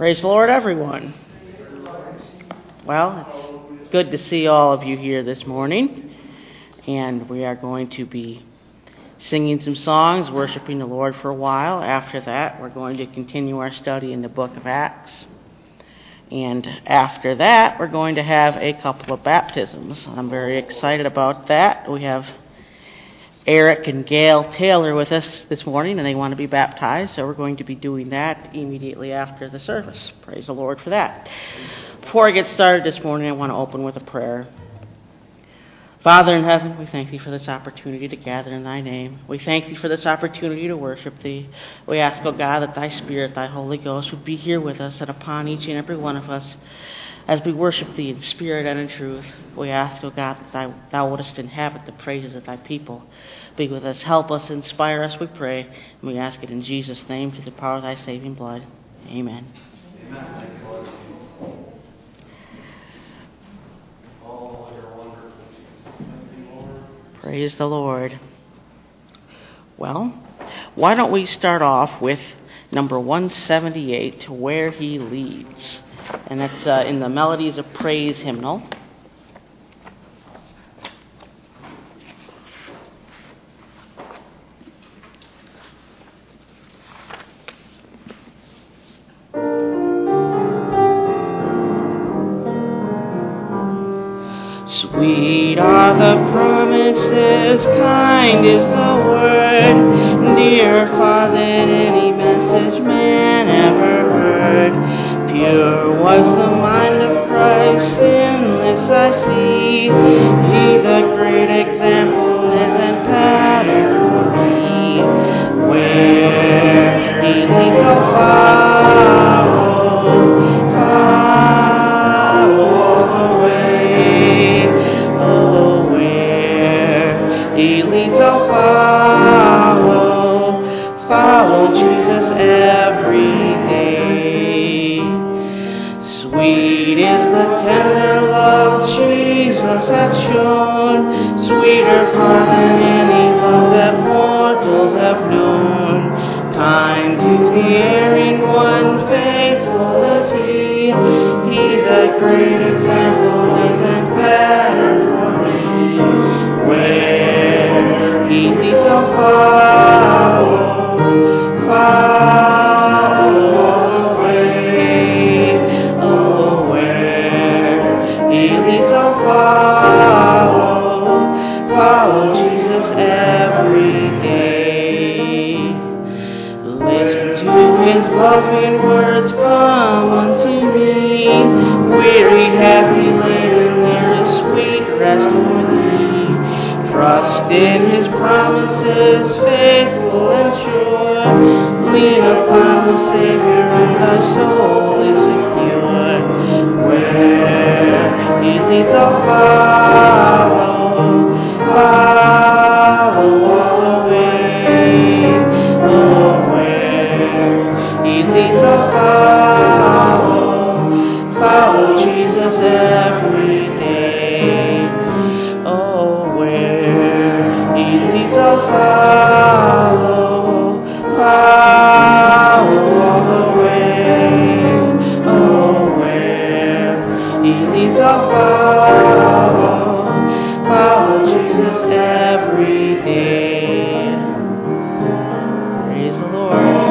Praise the Lord, everyone. Well, it's good to see all of you here this morning, and we are going to be singing some songs, worshiping the Lord for a while. After that, we're going to continue our study in the book of Acts, and after that, we're going to have a couple of baptisms. I'm very excited about that. We have Eric and Gail Taylor with us this morning, and they want to be baptized, so we're going to be doing that immediately after the service. Praise the Lord for that. Before I get started this morning, I want to open with a prayer. Father in heaven, we thank Thee for this opportunity to gather in Thy name. We thank Thee for this opportunity to worship Thee. We ask, O God, that Thy Spirit, Thy Holy Ghost, would be here with us and upon each and every one of us as we worship Thee in spirit and in truth. We ask, O God, that Thou wouldest inhabit the praises of Thy people. Be with us, help us, inspire us, we pray. And we ask it in Jesus' name, through the power of Thy saving blood. Amen. Amen. Praise the Lord. Well, why don't we start off with number 178, Where He Leads. And that's in the Melodies of Praise hymnal. Sweet are the promises, kind is the word, dearer far than any message man ever heard. Pure was the mind of Christ, sinless I see. He the great example is and pattern for me. Where He leads, I'll follow. He leads, I'll follow Jesus every day. Sweet is the tender love Jesus hath shown, sweeter far than any love that mortals have known. Kind to the erring one, faithful is He the great example is and pattern for me. Where He leads, I'll follow all the way. Oh, where He leads, I'll follow Jesus every day. Listen to His loving words, come unto me. Weary, heavy laden, there is sweet rest for thee. Trust in His promises, faithful and sure. Lean upon the Savior and thy soul is secure. Where He leads, I'll follow all the way. Oh, where He leads, I'll follow Jesus every day. Oh, where He leads, I'll follow all the way. Oh, where He leads, I'll follow Jesus every day. Praise the Lord.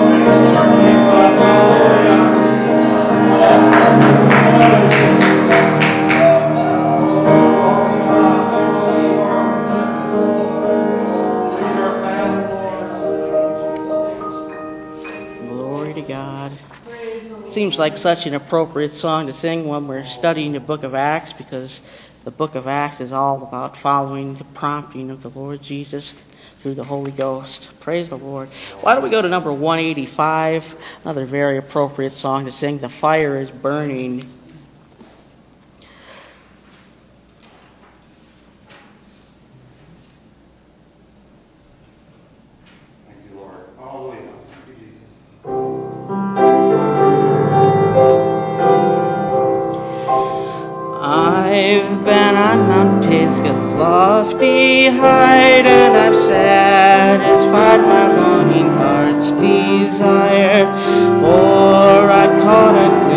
Seems like such an appropriate song to sing when we're studying the book of Acts, because the book of Acts is all about following the prompting of the Lord Jesus through the Holy Ghost. Praise the Lord. Why don't we go to number 185, another very appropriate song to sing, The Fire is Burning. I've been on Mount Pisgah's lofty height, and I've satisfied my longing heart's desire, for I've caught a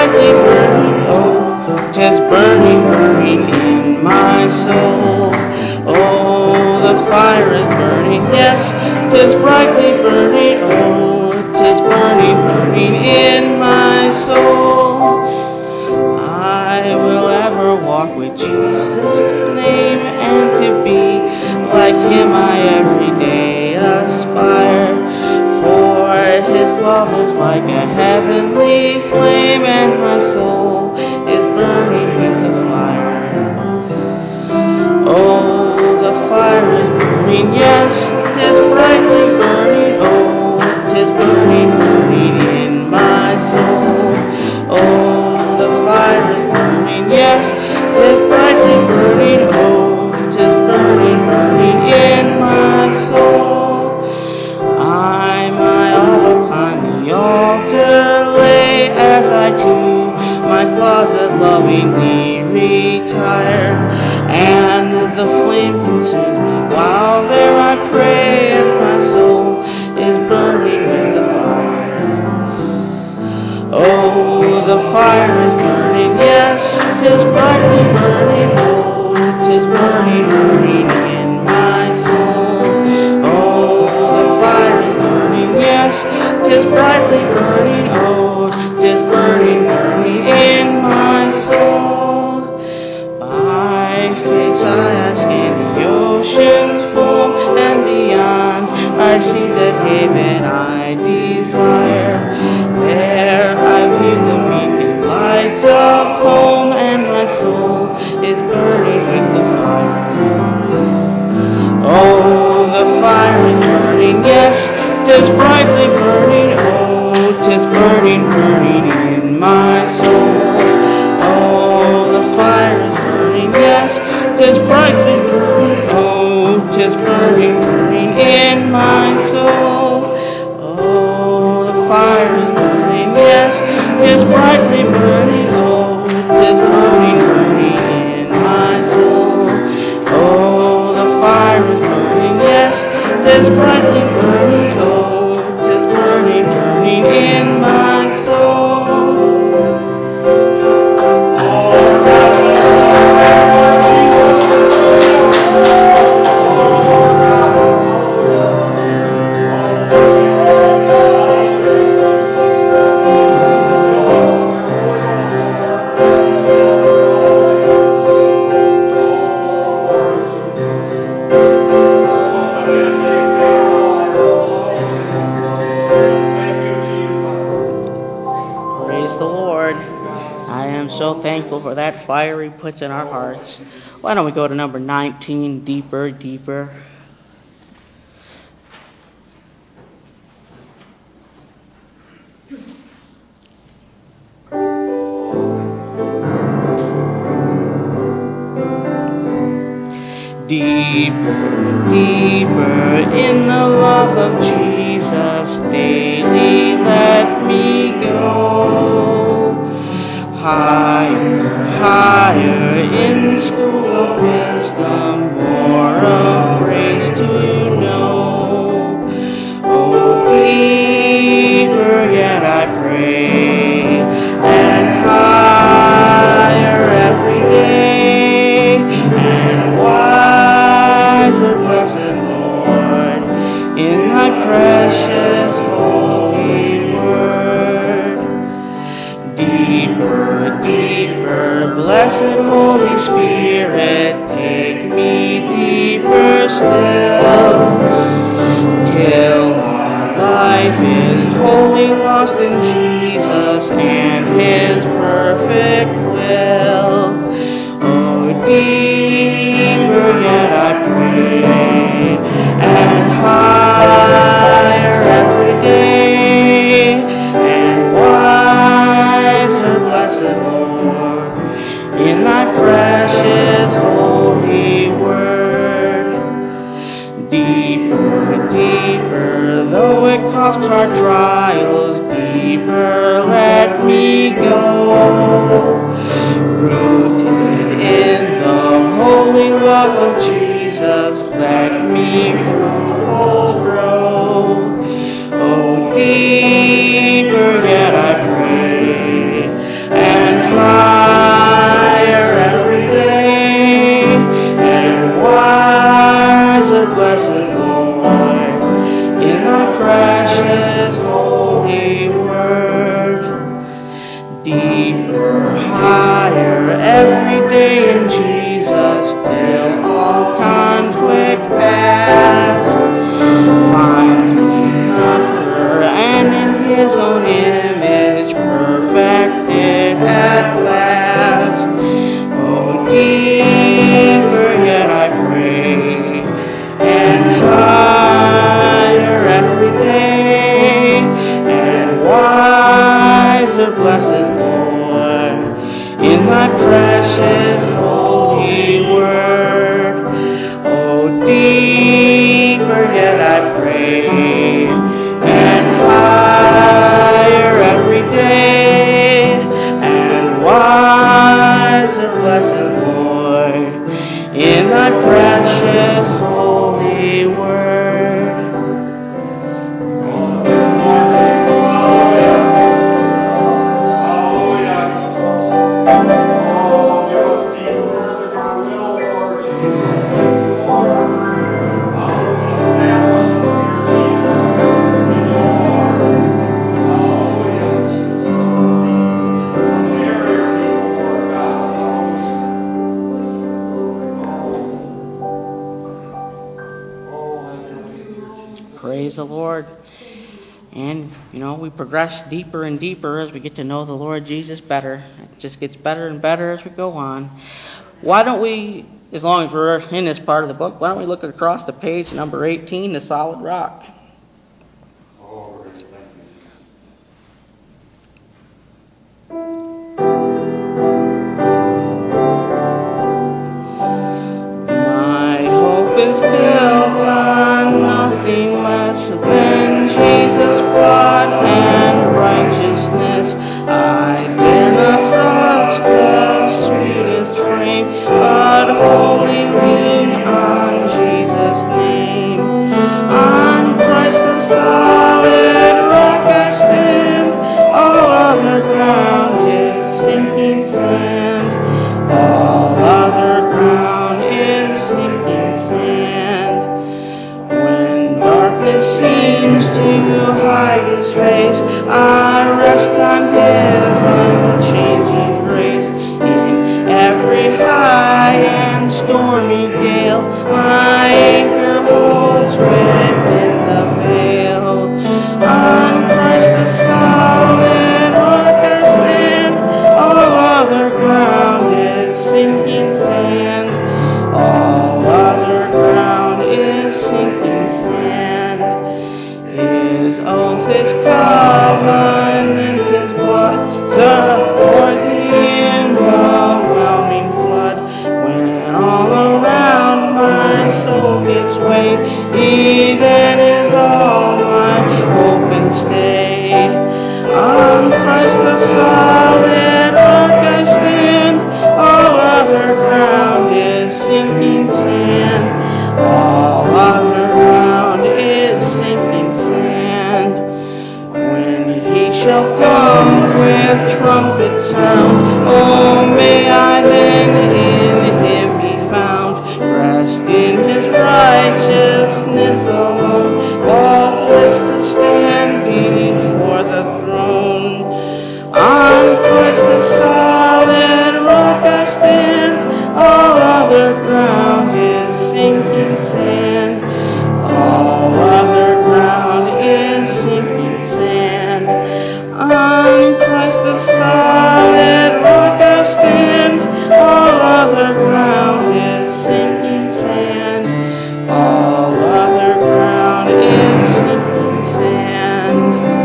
brightly burning, oh, 'tis burning, burning in my soul. Oh, the fire is burning, yes, 'tis brightly burning, oh, 'tis burning, burning in my soul. I will ever walk with Jesus' name, and to be like him I every day aspire. For his love is like a heavenly flame, and my soul is burning with the fire. Oh, the fire is burning, yes, 'tis brightly burning, oh, 'tis burning, burning in my soul. Oh, the fire is burning, yes, 'tis brightly burning, oh, 'tis burning, burning in my soul. I my all upon the altar lay, as I to my closet lovingly retire, and the flame consume me while there I pray, and my soul is burning with the fire. Oh, the fire is burning, yes, 'tis brightly burning, oh, 'tis burning, burning in my soul. Oh, the fire is burning, yes, 'tis brightly burning, oh, 'tis burning, burning in my soul. By faith I scan the oceans full and beyond, I see the haven I desire. There I view the beacon lights of home, and my soul is burning with the fire. Oh, the fire is burning, yes, 'tis brightly burning, oh, 'tis burning, burning in my soul. Oh, the fire is burning, yes, 'tis brightly burning, oh, 'tis burning, burning in my soul. Oh, the fire is burning, yes, 'tis brightly burning, oh, 'tis burning, burning in my soul. Oh, the fire is burning, yes, 'tis brightly burning, oh, 'tis burning, burning in my soul. So thankful for that fire he puts in our hearts. Why don't we go to number 19, Deeper, Deeper. Deeper, deeper in the love of Jesus, daily let me go. Higher, higher in school of wisdom, more of grace to know. Oh, deeper yet I pray, and higher every day, and wiser, blessed Lord, in thy precious holy word. Deeper, deeper, blessed Holy Spirit, take me deeper still, till my life is wholly lost in Jesus and his perfect will. Oh, deeper yet I pray, and higher every day, and wiser, blessed Lord, in thy precious holy word. Deeper, deeper, though it cost hard trials, deeper let me go. Rooted in the holy love of Jesus, let me fruitful grow. Oh, deeper yet I pray, in thy precious holy word. Praise the Lord. And, we progress deeper and deeper as we get to know the Lord Jesus better. It just gets better and better as we go on. Why don't we, as long as we're in this part of the book, why don't we look across the page, number 18, the solid rock. My hope is built on nothing less than Jesus' blood and righteousness. I dare not trust the sweetest frame, but wholly lean on Jesus' name. On Christ the solid rock I stand, all other ground is sinking sand. All other ground is sinking sand. When darkness seems to hide his face, I rest on his unchanging grace. In every high and stormy gale, my anchor holds within the veil. On Christ the solid rock I stand, all other ground is sinking sand. All other ground is sinking sand. His oath, his covenant, his blood, support the overwhelming flood. When all around my soul gives way, he then is all my hope and stay. On Christ the solid rock I stand, all other ground is sinking sand. All other ground is sinking sand. When he shall come with trumpet sound, oh, may I then in him be found, rest in his righteousness alone, faultless to stand before the throne. On Christ the solid rock I stand, all other ground is sinking sand. All other ground is sinking sand. On Christ the solid rock I stand, all other ground is sinking sand. All other ground is sinking sand.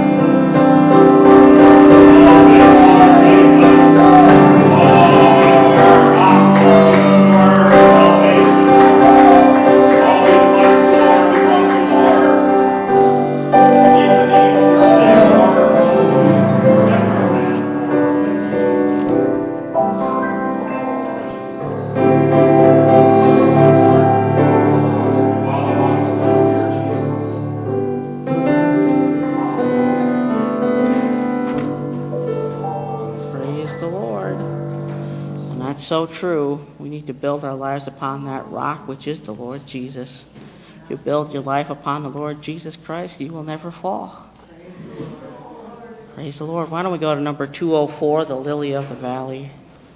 Praise the Lord. And that's so true. We need to build our lives upon that rock, which is the Lord Jesus. If you build your life upon the Lord Jesus Christ, you will never fall. Praise the Lord. Why don't we go to number 204, the lily of the valley.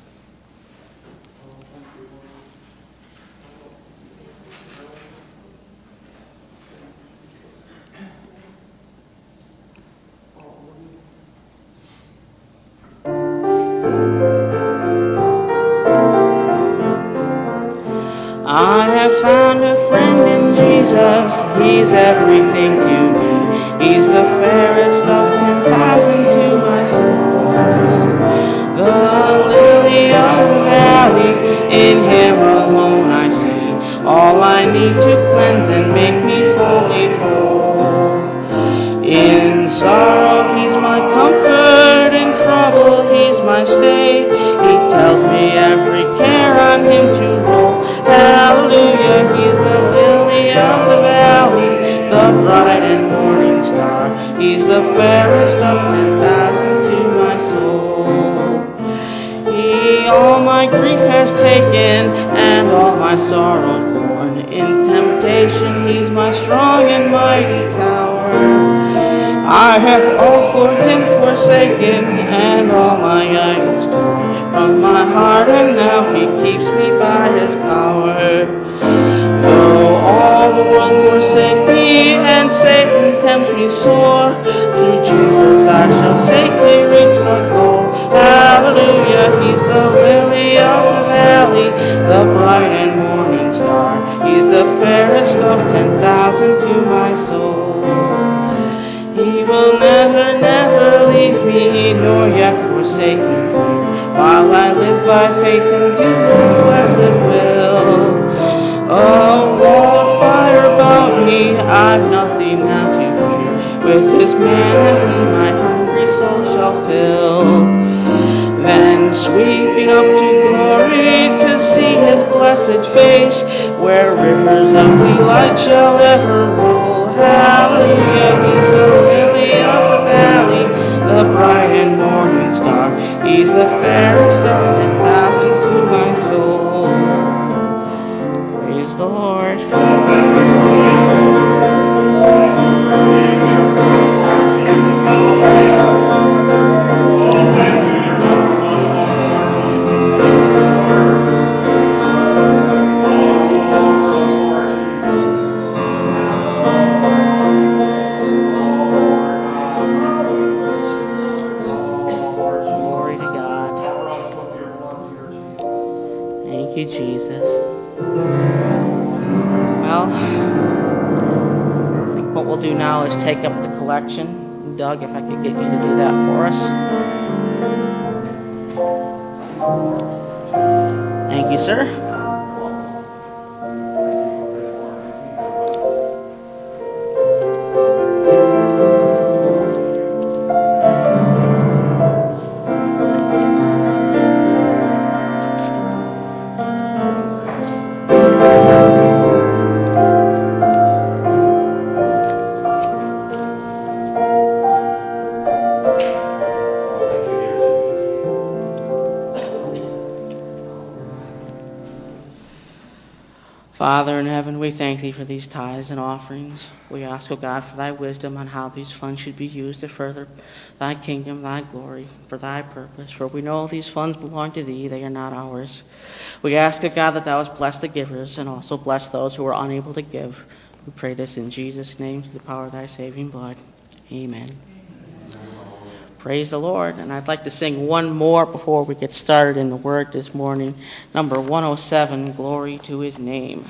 I have found a friend in Jesus, he's everything to me. He's the fairest of 10,000 to my soul. The lily of the valley, in him alone I see all I need to cleanse and make me fully whole. In sorrow he's my comfort, in trouble he's my stay. He tells me every care on him to roll. Hallelujah, He's the lily of the valley, the bright and morning star. He's the fairest of 10,000 to my soul. He all my grief has taken and all my sorrow borne. In temptation He's my strong and mighty tower. I have all for Him forsaken and all my idols torn from my heart, and now He keeps me by His power. Though all the world forsake me and Satan tempts me sore, through Jesus I shall safely reach my goal. Hallelujah, He's the lily of the valley, the bright and morning star. He's the fairest of 10,000 to my soul. He will never, never leave me, nor yet forsake me, while I live by faith and do as it will. A wall of fire about me, I've nothing now to fear. With His manna my hungry soul shall fill. Then sweeping up to glory to see His blessed face, where rivers of delight shall ever roll. Hallelujah, He's the lily of the valley, the bright and morning star. He's the fairest of 10,000 to my soul. Praise the Lord. Jesus. Well, I think what we'll do now is take up the collection. Doug, if I could get you to do that for us. Thank you, sir. Father in heaven, we thank Thee for these tithes and offerings. We ask, O God, for Thy wisdom on how these funds should be used to further Thy kingdom, Thy glory, for Thy purpose. For we know these funds belong to Thee, they are not ours. We ask, O God, that Thou wouldst bless the givers and also bless those who are unable to give. We pray this in Jesus' name, through the power of Thy saving blood. Amen. Praise the Lord. And I'd like to sing one more before we get started in the Word this morning. Number 107, Glory to His Name.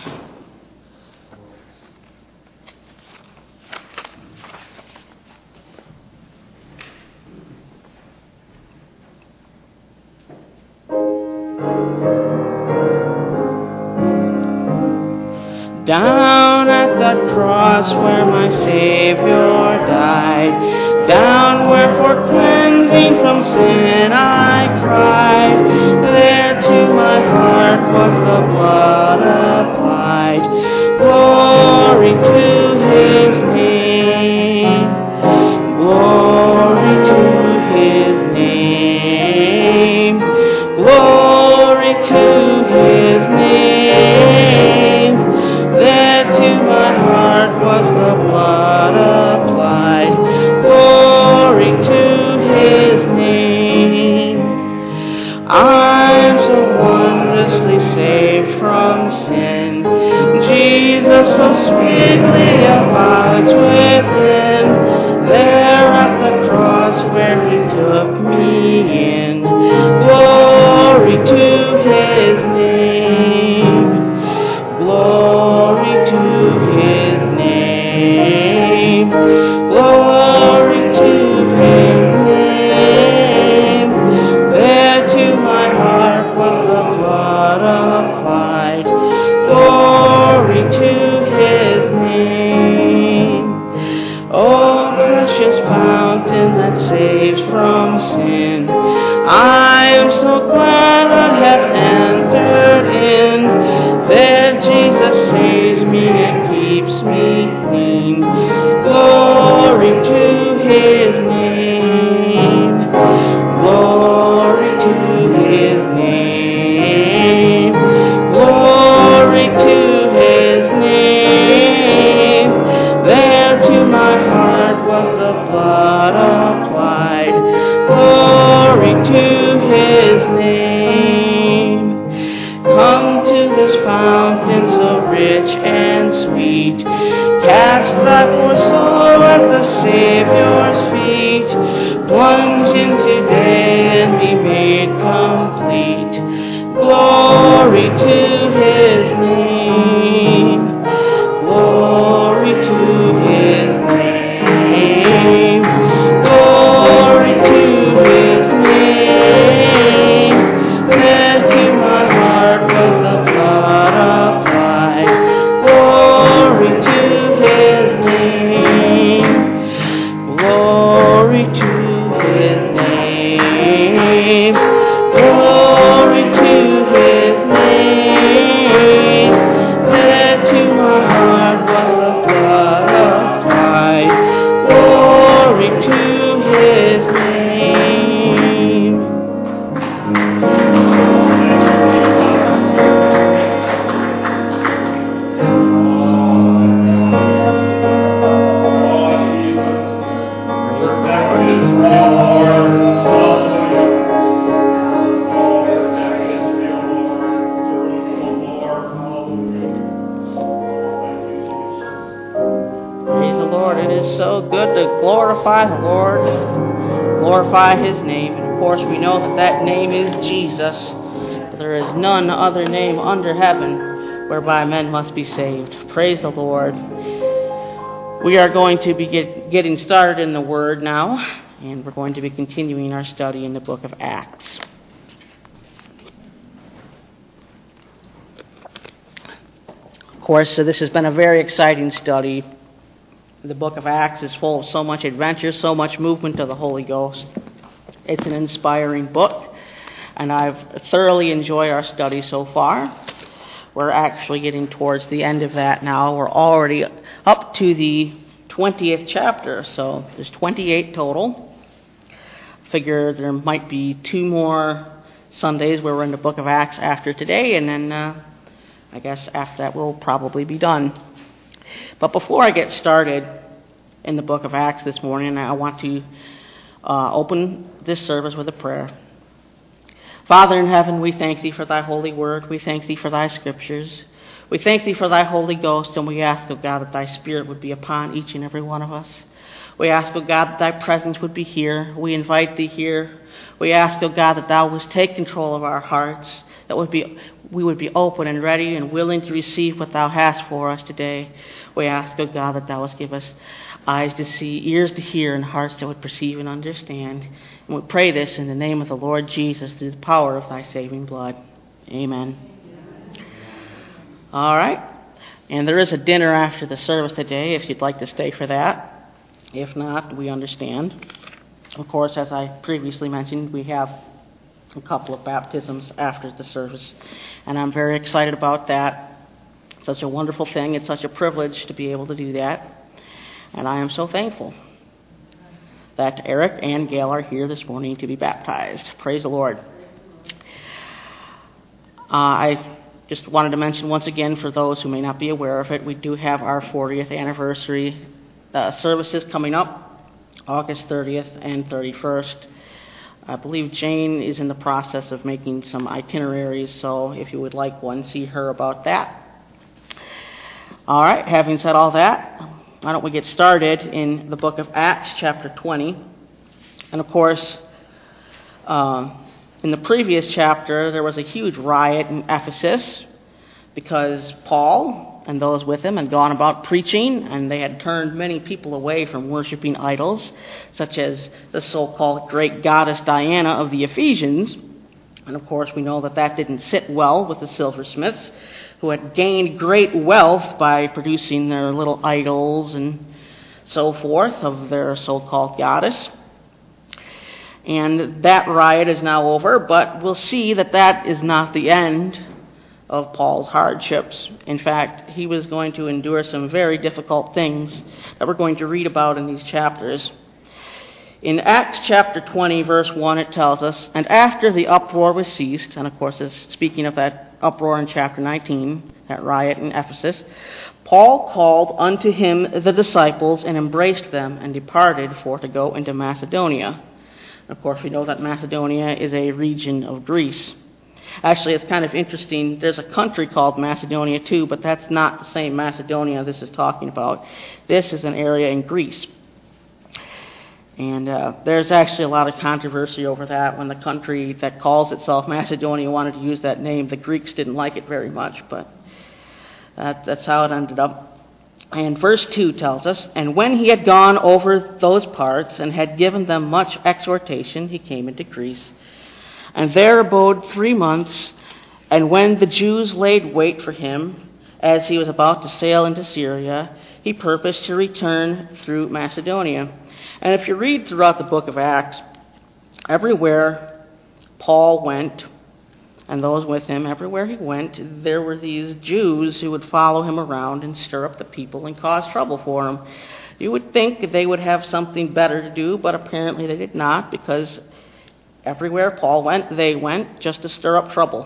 Down at the cross where my Savior died, down where for cleansing from sin I cried, there to my heart was the blood applied. Glory to His name, glory to His name, glory to His name. There to my heart was the blood applied. Glory to His name. I'm so wondrously saved from sin. Jesus so sweetly abides within. There at the cross where He took me in. Glory to His name. Glory to His name. Glory to His name. There to my heart was the blood applied. Glory to His name. Oh, precious fountain that saves from sin, I am so glad I have entered fountain so rich and sweet. Cast thy poor soul at the Savior's feet. Plunge in today and be made complete. Glory to his name. Glory to his name. Glory to his name. There to my heart was the blood applied. Glory to his name. Glory to his name. Glory to his name. There to my heart was the blood applied. Glory to his name. Praise the Lord. It is so good to glorify the Lord, glorify his name. And of course, we know that that name is Jesus. But there is none other name under heaven whereby men must be saved. Praise the Lord. We are going to be getting started in the Word now, and we're going to be continuing our study in the book of Acts. Of course, this has been a very exciting study. The book of Acts is full of so much adventure, so much movement of the Holy Ghost. It's an inspiring book, and I've thoroughly enjoyed our study so far. We're actually getting towards the end of that now. We're already up to the 20th chapter, so there's 28 total. Figure there might be 2 more Sundays where we're in the book of Acts after today, and then I guess after that we'll probably be done. But before I get started in the book of Acts this morning, I want to open this service with a prayer. Father in heaven, we thank thee for thy holy word. We thank thee for thy scriptures. We thank thee for thy Holy Ghost, and we ask, O God, that thy Spirit would be upon each and every one of us. We ask, O God, that thy presence would be here. We invite thee here. We ask, O God, that thou wouldst take control of our hearts, that we would be open and ready and willing to receive what thou hast for us today. We ask, O God, that thou wouldst give us eyes to see, ears to hear, and hearts that would perceive and understand. And we pray this in the name of the Lord Jesus through the power of thy saving blood. Amen. All right. And there is a dinner after the service today if you'd like to stay for that. If not, we understand. Of course, as I previously mentioned, we have a couple of baptisms after the service, and I'm very excited about that. Such a wonderful thing. It's such a privilege to be able to do that. And I am so thankful that Eric and Gail are here this morning to be baptized. Praise the Lord. I just wanted to mention once again, for those who may not be aware of it, we do have our 40th anniversary services coming up, August 30th and 31st. I believe Jane is in the process of making some itineraries, so if you would like one, see her about that. All right, having said all that, why don't we get started in the book of Acts, chapter 20. And of course, in the previous chapter, there was a huge riot in Ephesus because Paul and those with him had gone about preaching, and they had turned many people away from worshiping idols, such as the so-called great goddess Diana of the Ephesians. And of course, we know that that didn't sit well with the silversmiths, who had gained great wealth by producing their little idols and so forth of their so-called goddess. And that riot is now over, but we'll see that that is not the end of Paul's hardships. In fact, he was going to endure some very difficult things that we're going to read about in these chapters. In Acts chapter 20, verse 1, it tells us, "And after the uproar was ceased," and of course, it's speaking of that uproar in chapter 19, that riot in Ephesus, "Paul called unto him the disciples and embraced them and departed for to go into Macedonia." Of course, we know that Macedonia is a region of Greece. Actually, it's kind of interesting. There's a country called Macedonia too, but that's not the same Macedonia this is talking about. This is an area in Greece. And there's actually a lot of controversy over that. When the country that calls itself Macedonia wanted to use that name, the Greeks didn't like it very much, but that's how it ended up. And verse 2 tells us, "And when he had gone over those parts and had given them much exhortation, he came into Greece, and there abode 3 months. And when the Jews laid wait for him, as he was about to sail into Syria, he purposed to return through Macedonia." And if you read throughout the book of Acts, everywhere Paul went, and those with him, everywhere he went, there were these Jews who would follow him around and stir up the people and cause trouble for him. You would think they would have something better to do, but apparently they did not, because everywhere Paul went, they went just to stir up trouble.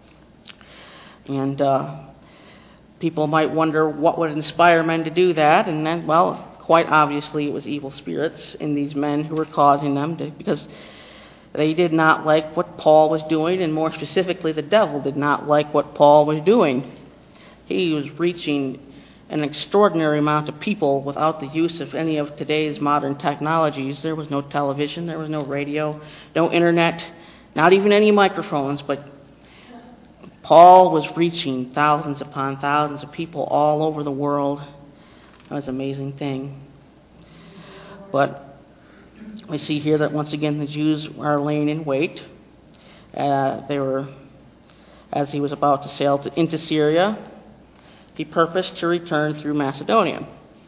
And people might wonder what would inspire men to do that, and then, well, quite obviously it was evil spirits in these men who were causing them to, because they did not like what Paul was doing, and more specifically, the devil did not like what Paul was doing. He was reaching an extraordinary amount of people without the use of any of today's modern technologies. There was no television, there was no radio, no internet, not even any microphones, but Paul was reaching thousands upon thousands of people all over the world. That was an amazing thing. But we see here that once again the Jews are laying in wait. They were, as he was about to sail into Syria, he purposed to return through Macedonia.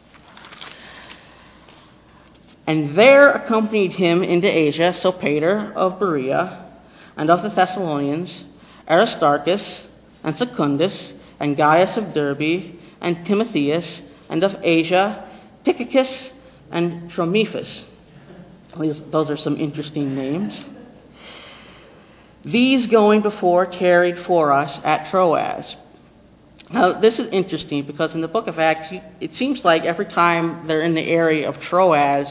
And there accompanied him into Asia Sopater of Berea, and of the Thessalonians, Aristarchus, and Secundus, and Gaius of Derbe, and Timotheus, and of Asia, Tychicus, and Trophimus. Those are some interesting names. These going before tarried for us at Troas. Now, this is interesting because in the book of Acts, it seems like every time they're in the area of Troas,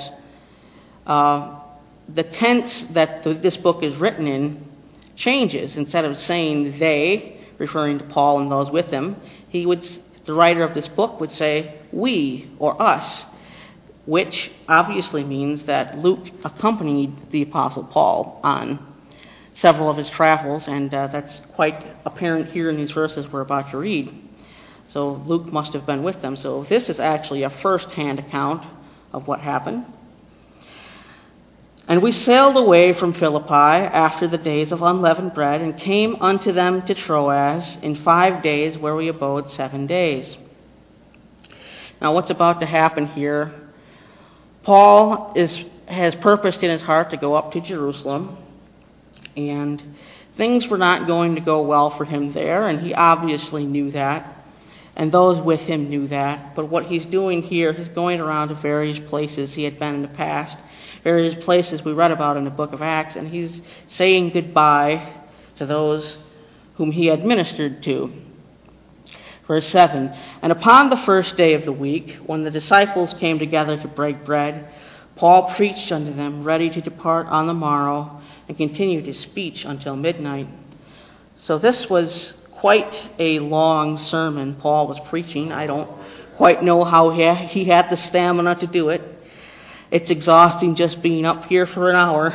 the tense that this book is written in changes. Instead of saying they, referring to Paul and those with him, the writer of this book would say we or us, which obviously means that Luke accompanied the Apostle Paul on several of his travels, and that's quite apparent here in these verses we're about to read. So Luke must have been with them. So this is actually a first-hand account of what happened. "And we sailed away from Philippi after the days of unleavened bread, and came unto them to Troas in 5 days, where we abode 7 days." Now what's about to happen here? Paul has purposed in his heart to go up to Jerusalem, and things were not going to go well for him there, and he obviously knew that, and those with him knew that. But what he's doing here, he's going around to various places he had been in the past, various places we read about in the book of Acts, and he's saying goodbye to those whom he had ministered to. Verse 7, "And upon the first day of the week, when the disciples came together to break bread, Paul preached unto them, ready to depart on the morrow, and continued his speech until midnight." So this was quite a long sermon Paul was preaching. I don't quite know how he had the stamina to do it. It's exhausting just being up here for an hour.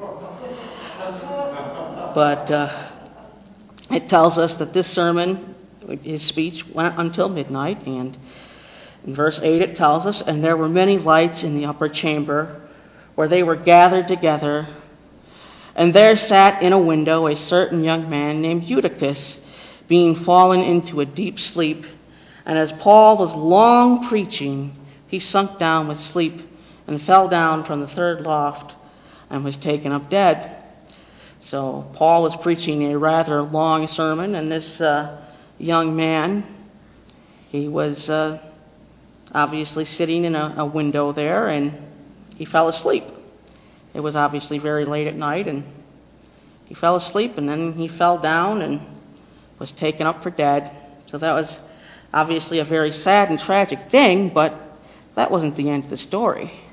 But it tells us that this sermon, his speech, went until midnight. And in verse 8 it tells us, "And there were many lights in the upper chamber where they were gathered together. And there sat in a window a certain young man named Eutychus, being fallen into a deep sleep. And as Paul was long preaching, he sunk down with sleep, and fell down from the third loft, and was taken up dead." So Paul was preaching a rather long sermon, and this young man, he was obviously sitting in a window there, and he fell asleep. It was obviously very late at night, and he fell asleep, and then he fell down and was taken up for dead. So that was obviously a very sad and tragic thing, but that wasn't the end of the story.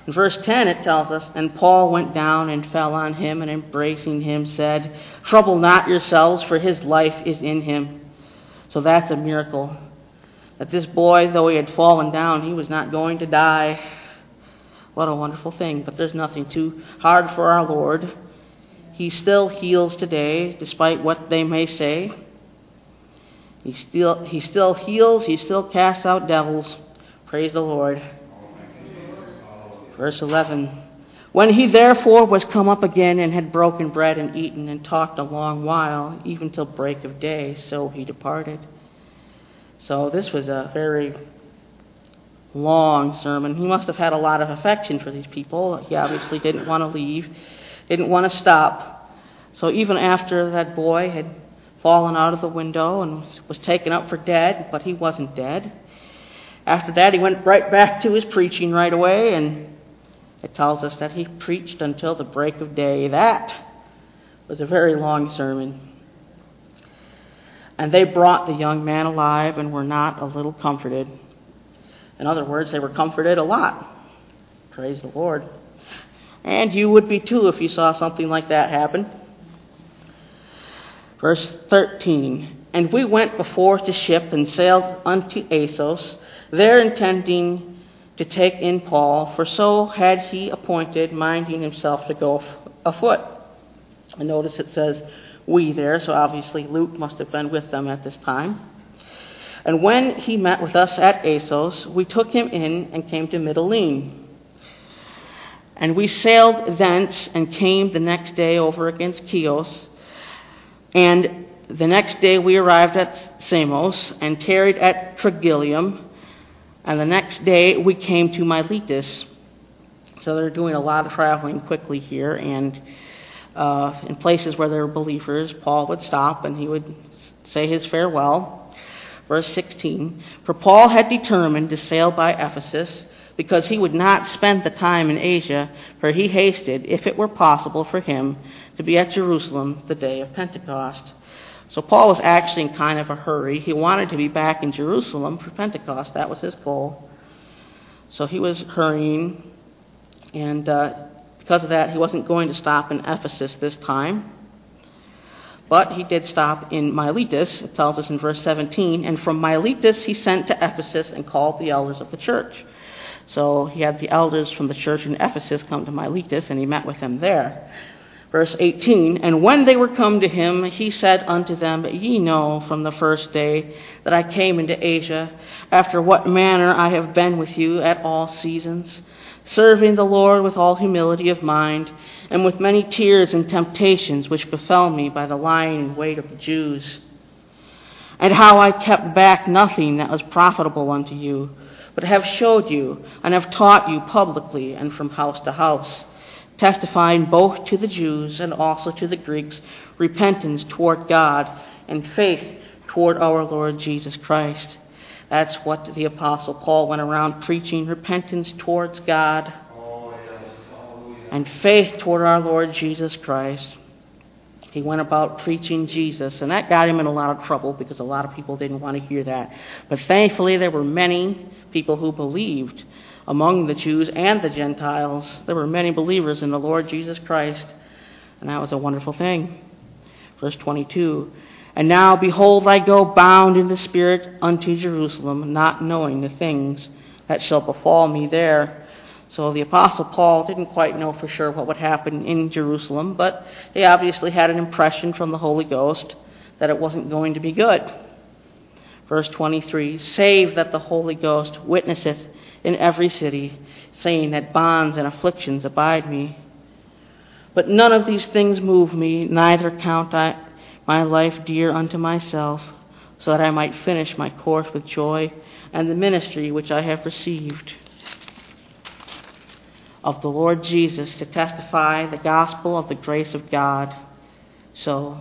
In verse 10 it tells us, "And Paul went down and fell on him, and embracing him said, 'Trouble not yourselves, for his life is in him.'" So that's a miracle. That this boy, though he had fallen down, he was not going to die. What a wonderful thing. But there's nothing too hard for our Lord. He still heals today, despite what they may say. He still heals. He still casts out devils. Praise the Lord. Verse 11. "When he therefore was come up again and had broken bread and eaten and talked a long while, even till break of day, so he departed." So this was a very long sermon. He must have had a lot of affection for these people. He obviously didn't want to leave, didn't want to stop. So even after that boy had fallen out of the window and was taken up for dead, but he wasn't dead. After that, he went right back to his preaching right away, and it tells us that he preached until the break of day. That was a very long sermon. "And they brought the young man alive and were not a little comforted." In other words, they were comforted a lot. Praise the Lord. And you would be too if you saw something like that happen. Verse 13. "And we went before to ship and sailed unto Assos, there intending to take in Paul, for so had he appointed, minding himself to go afoot." And notice it says "we" there, so obviously Luke must have been with them at this time. "And when he met with us at Assos, we took him in and came to Mytilene. And we sailed thence and came the next day over against Chios. And the next day we arrived at Samos and tarried at Trogyllium. And the next day we came to Miletus." So they're doing a lot of traveling quickly here, and in places where there were believers, Paul would stop and he would say his farewell. Verse 16, "For Paul had determined to sail by Ephesus, because he would not spend the time in Asia, for he hasted, if it were possible for him, to be at Jerusalem the day of Pentecost." So Paul was actually in kind of a hurry. He wanted to be back in Jerusalem for Pentecost. That was his goal. So he was hurrying, and because of that, he wasn't going to stop in Ephesus this time. But he did stop in Miletus, it tells us in verse 17, "And from Miletus he sent to Ephesus and called the elders of the church." So he had the elders from the church in Ephesus come to Miletus, and he met with them there. Verse 18, "And when they were come to him, he said unto them, Ye know from the first day that I came into Asia, after what manner I have been with you at all seasons, serving the Lord with all humility of mind, and with many tears and temptations which befell me by the lying in wait of the Jews. And how I kept back nothing that was profitable unto you, but have showed you, and have taught you publicly and from house to house, testifying both to the Jews and also to the Greeks repentance toward God and faith toward our Lord Jesus Christ." That's what the Apostle Paul went around preaching, repentance towards God and faith toward our Lord Jesus Christ. He went about preaching Jesus, and that got him in a lot of trouble because a lot of people didn't want to hear that. But thankfully, there were many people who believed among the Jews and the Gentiles. There were many believers in the Lord Jesus Christ, and that was a wonderful thing. Verse 22, "And now, behold, I go bound in the Spirit unto Jerusalem, not knowing the things that shall befall me there." So the Apostle Paul didn't quite know for sure what would happen in Jerusalem, but he obviously had an impression from the Holy Ghost that it wasn't going to be good. Verse 23, "Save that the Holy Ghost witnesseth in every city, saying that bonds and afflictions abide me. But none of these things move me, neither count I my life dear unto myself, so that I might finish my course with joy and the ministry which I have received of the Lord Jesus, to testify the gospel of the grace of God." So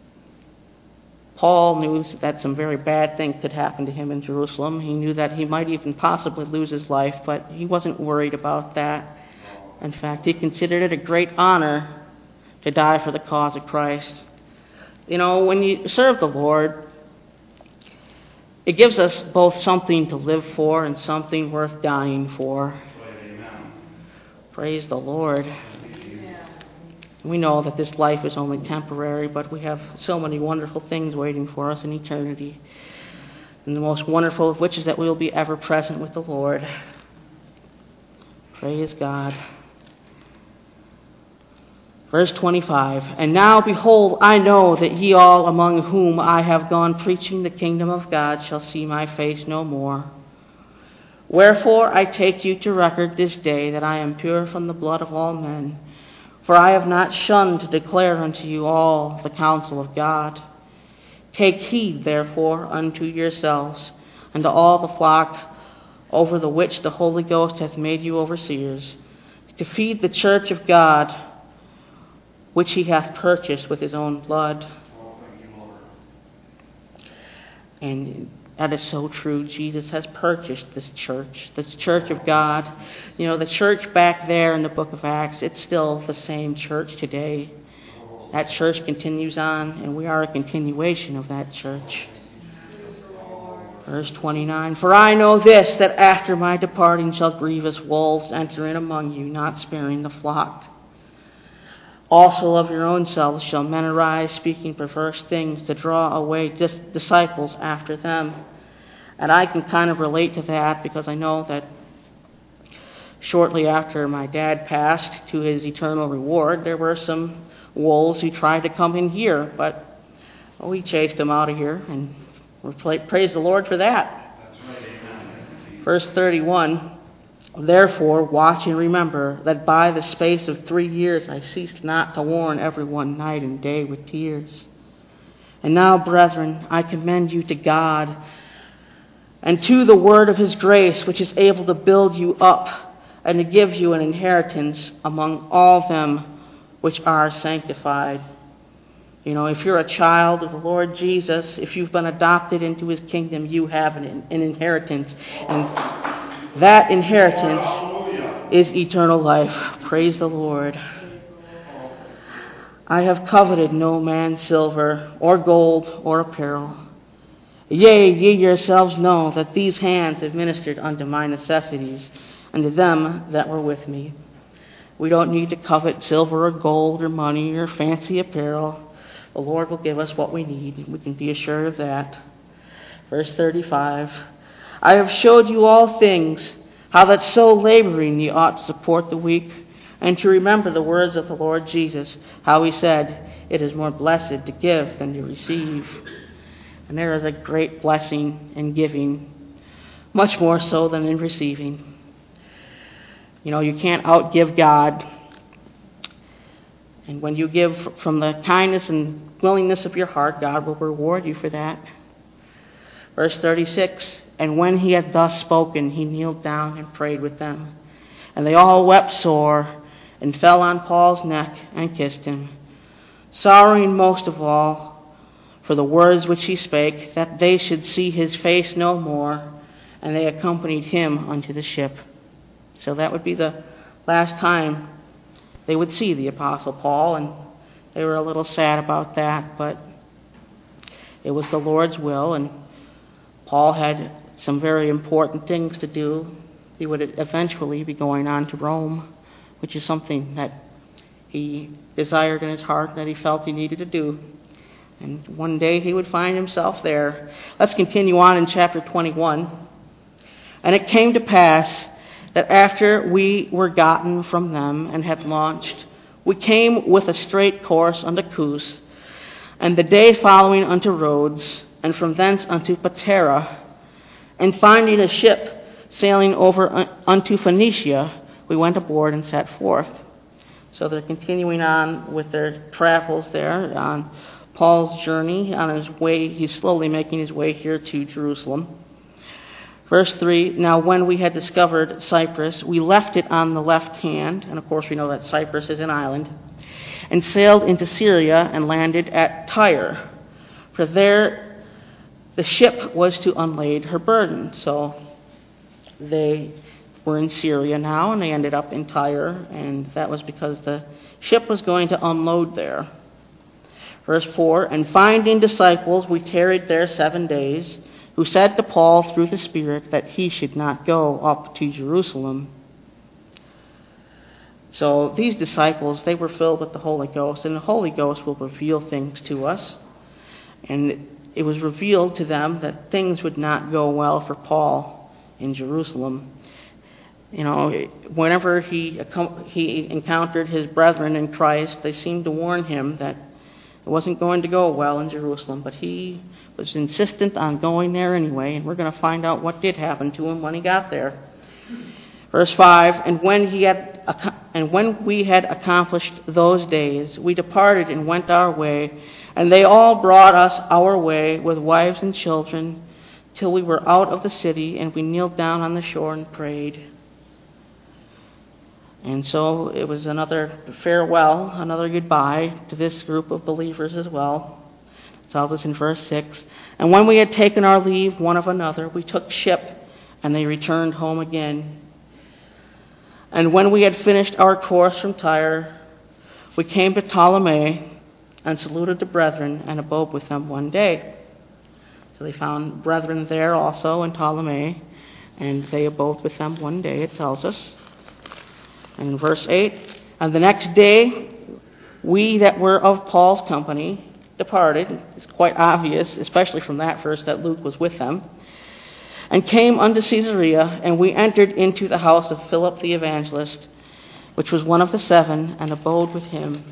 Paul knew that some very bad things could happen to him in Jerusalem. He knew that he might even possibly lose his life, but he wasn't worried about that. In fact, he considered it a great honor to die for the cause of Christ. You know, when you serve the Lord, it gives us both something to live for and something worth dying for. Praise the Lord. We know that this life is only temporary, but we have so many wonderful things waiting for us in eternity. And the most wonderful of which is that we will be ever present with the Lord. Praise God. Verse 25, And now, behold, I know that ye all among whom I have gone preaching the kingdom of God shall see my face no more. Wherefore I take you to record this day that I am pure from the blood of all men. For I have not shunned to declare unto you all the counsel of God. Take heed, therefore, unto yourselves, and to all the flock over the which the Holy Ghost hath made you overseers, to feed the church of God, which he hath purchased with his own blood. And that is so true. Jesus has purchased this church of God. You know, the church back there in the book of Acts, it's still the same church today. That church continues on, and we are a continuation of that church. Verse 29, For I know this, that after my departing shall grievous wolves enter in among you, not sparing the flock. Also of your own selves shall men arise, speaking perverse things, to draw away disciples after them. And I can kind of relate to that, because I know that shortly after my dad passed to his eternal reward, there were some wolves who tried to come in here, but we chased them out of here, and we praise the Lord for that. That's right, amen. Verse 31, Therefore watch and remember that by the space of 3 years I ceased not to warn everyone night and day with tears. And now, brethren, I commend you to God and to the word of his grace, which is able to build you up and to give you an inheritance among all them which are sanctified. You know, if you're a child of the Lord Jesus, if you've been adopted into his kingdom, you have an inheritance. And that inheritance is eternal life. Praise the Lord. I have coveted no man's silver or gold or apparel. Yea, ye yourselves know that these hands have ministered unto my necessities, and to them that were with me. We don't need to covet silver or gold or money or fancy apparel. The Lord will give us what we need. We can be assured of that. Verse 35, I have showed you all things, how that so laboring ye ought to support the weak, and to remember the words of the Lord Jesus, how he said, It is more blessed to give than to receive. And there is a great blessing in giving, much more so than in receiving. You know, you can't outgive God. And when you give from the kindness and willingness of your heart, God will reward you for that. Verse 36, And when he had thus spoken, he kneeled down and prayed with them. And they all wept sore, and fell on Paul's neck and kissed him, sorrowing most of all for the words which he spake, that they should see his face no more. And they accompanied him unto the ship. So that would be the last time they would see the Apostle Paul, and they were a little sad about that, but it was the Lord's will, and Paul had some very important things to do. He would eventually be going on to Rome, which is something that he desired in his heart, that he felt he needed to do. And one day he would find himself there. Let's continue on in chapter 21. And it came to pass that after we were gotten from them and had launched, we came with a straight course unto Cos, and the day following unto Rhodes, and from thence unto Patara. And finding a ship sailing over unto Phoenicia, we went aboard and set forth. So they're continuing on with their travels there on Paul's journey. On his way, he's slowly making his way here to Jerusalem. Verse 3, Now when we had discovered Cyprus, we left it on the left hand, and of course we know that Cyprus is an island, and sailed into Syria and landed at Tyre. For there the ship was to unlade her burden. So they were in Syria now, and they ended up in Tyre, and that was because the ship was going to unload there. Verse 4, And finding disciples, we tarried there 7 days, who said to Paul through the Spirit that he should not go up to Jerusalem. So these disciples, they were filled with the Holy Ghost, and the Holy Ghost will reveal things to us. And it was revealed to them that things would not go well for Paul in Jerusalem. You know, whenever he encountered his brethren in Christ, they seemed to warn him that it wasn't going to go well in Jerusalem, but he was insistent on going there anyway, and we're going to find out what did happen to him when he got there. Verse 5, and when we had accomplished those days, we departed and went our way, and they all brought us our way with wives and children, till we were out of the city, and we kneeled down on the shore and prayed. And so it was another farewell, another goodbye to this group of believers as well. It tells us in verse 6, and when we had taken our leave one of another, we took ship, and they returned home again. And when we had finished our course from Tyre, we came to Ptolemy and saluted the brethren and abode with them one day. So they found brethren there also in Ptolemy, and they abode with them one day, it tells us. And in verse 8, and the next day we that were of Paul's company departed. It's quite obvious, especially from that verse, that Luke was with them. And came unto Caesarea, and we entered into the house of Philip the evangelist, which was one of the 7, and abode with him.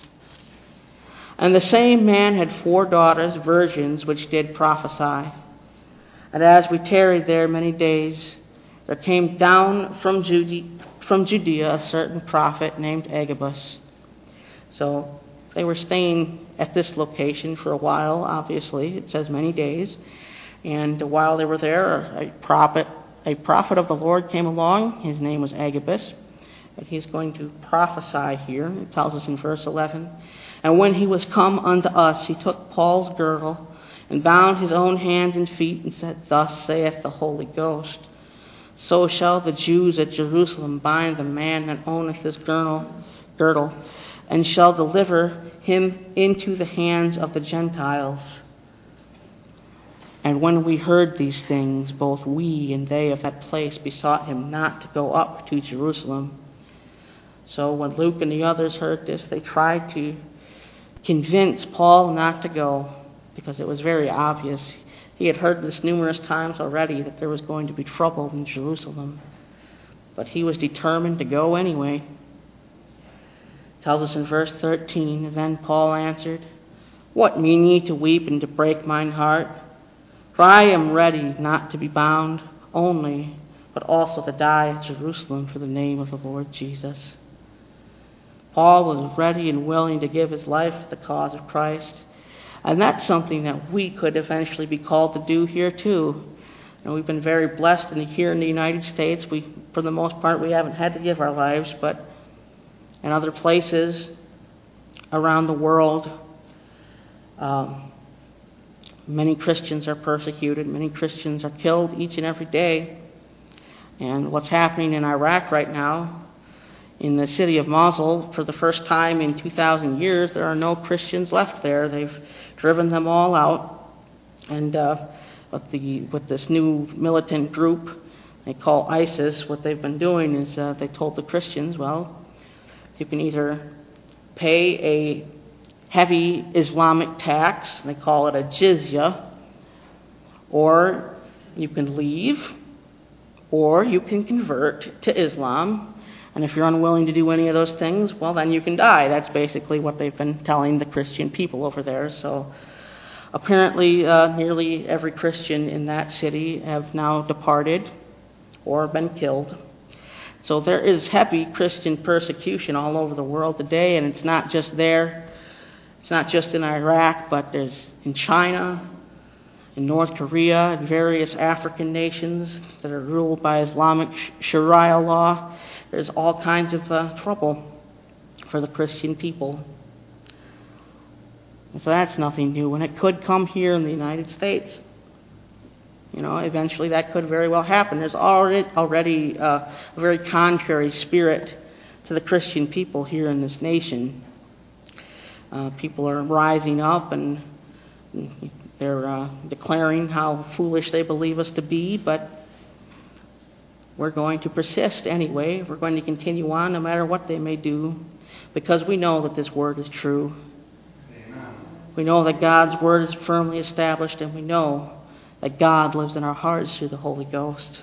And the same man had 4 daughters, virgins, which did prophesy. And as we tarried there many days, there came down from Judea a certain prophet named Agabus. So they were staying at this location for a while, obviously. It says many days. And while they were there, a prophet of the Lord came along. His name was Agabus. And he's going to prophesy here. It tells us in verse 11. And when he was come unto us, he took Paul's girdle and bound his own hands and feet and said, Thus saith the Holy Ghost, So shall the Jews at Jerusalem bind the man that owneth this girdle, and shall deliver him into the hands of the Gentiles. And when we heard these things, both we and they of that place besought him not to go up to Jerusalem. So when Luke and the others heard this, they tried to convince Paul not to go, because it was very obvious. He had heard this numerous times already that there was going to be trouble in Jerusalem. But he was determined to go anyway. It tells us in verse 13, Then Paul answered, What mean ye to weep and to break mine heart? For I am ready not to be bound only, but also to die at Jerusalem for the name of the Lord Jesus. Paul was ready and willing to give his life for the cause of Christ. And that's something that we could eventually be called to do here too. And we've been very blessed here in the United States. For the most part, we haven't had to give our lives, but in other places around the world, many Christians are persecuted. Many Christians are killed each and every day. And what's happening in Iraq right now, in the city of Mosul, for the first time in 2,000 years, there are no Christians left there. They've driven them all out. And with this new militant group they call ISIS, what they've been doing is they told the Christians, well, you can either pay a heavy Islamic tax, they call it a jizya, or you can leave, or you can convert to Islam. And if you're unwilling to do any of those things, well, then you can die. That's basically what they've been telling the Christian people over there. So apparently nearly every Christian in that city have now departed or been killed. So there is heavy Christian persecution all over the world today, and it's not just there. It's not just in Iraq, but there's in China, in North Korea, and various African nations that are ruled by Islamic Sharia law. There's all kinds of trouble for the Christian people. And so that's nothing new, and it could come here in the United States. You know, eventually that could very well happen. There's already a very contrary spirit to the Christian people here in this nation. People are rising up and they're declaring how foolish they believe us to be, but we're going to persist anyway. We're going to continue on no matter what they may do, because we know that this word is true. Amen. We know that God's word is firmly established, and we know that God lives in our hearts through the Holy Ghost.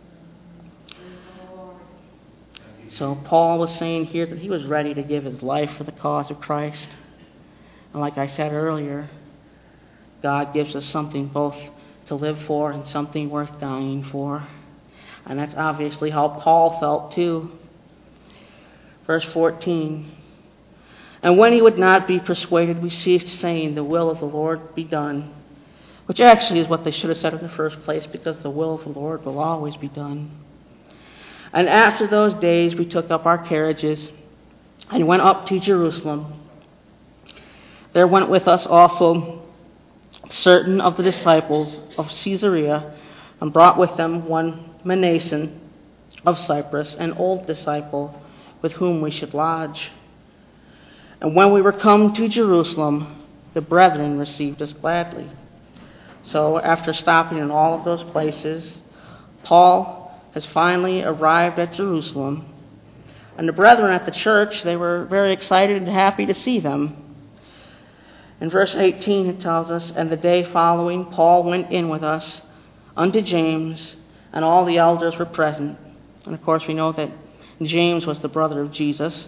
So Paul was saying here that he was ready to give his life for the cause of Christ. And like I said earlier, God gives us something both to live for and something worth dying for. And that's obviously how Paul felt too. Verse 14. And when he would not be persuaded, we ceased saying, the will of the Lord be done. Which actually is what they should have said in the first place, because the will of the Lord will always be done. And after those days we took up our carriages and went up to Jerusalem. There went with us also certain of the disciples of Caesarea, and brought with them one Manason of Cyprus, an old disciple, with whom we should lodge. And when we were come to Jerusalem, the brethren received us gladly. So after stopping in all of those places, Paul has finally arrived at Jerusalem. And the brethren at the church, they were very excited and happy to see them. In verse 18 it tells us, and the day following Paul went in with us unto James, and all the elders were present. And of course we know that James was the brother of Jesus.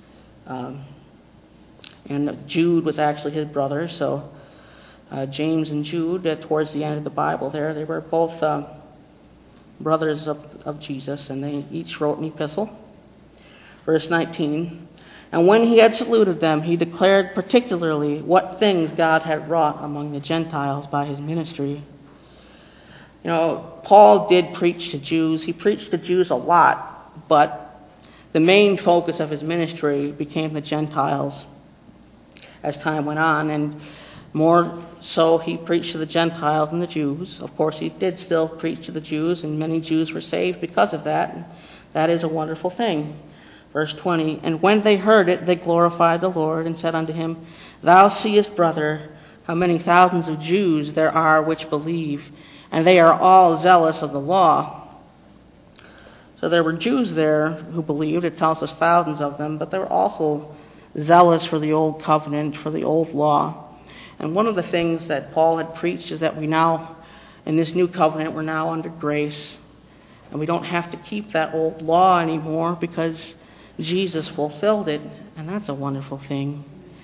And Jude was actually his brother. So James and Jude, towards the end of the Bible there, they were both brothers of Jesus, and they each wrote an epistle. Verse 19, and when he had saluted them, he declared particularly what things God had wrought among the Gentiles by his ministry. You know, Paul did preach to Jews. He preached to Jews a lot, but the main focus of his ministry became the Gentiles as time went on, and more so he preached to the Gentiles than the Jews. Of course, he did still preach to the Jews, and many Jews were saved because of that. And that is a wonderful thing. Verse 20, and when they heard it, they glorified the Lord, and said unto him, Thou seest, brother, how many thousands of Jews there are which believe, and they are all zealous of the law. So there were Jews there who believed. It tells us thousands of them, but they were also zealous for the old covenant, for the old law. And one of the things that Paul had preached is that we now, in this new covenant, we're now under grace. And we don't have to keep that old law anymore because Jesus fulfilled it. And that's a wonderful thing.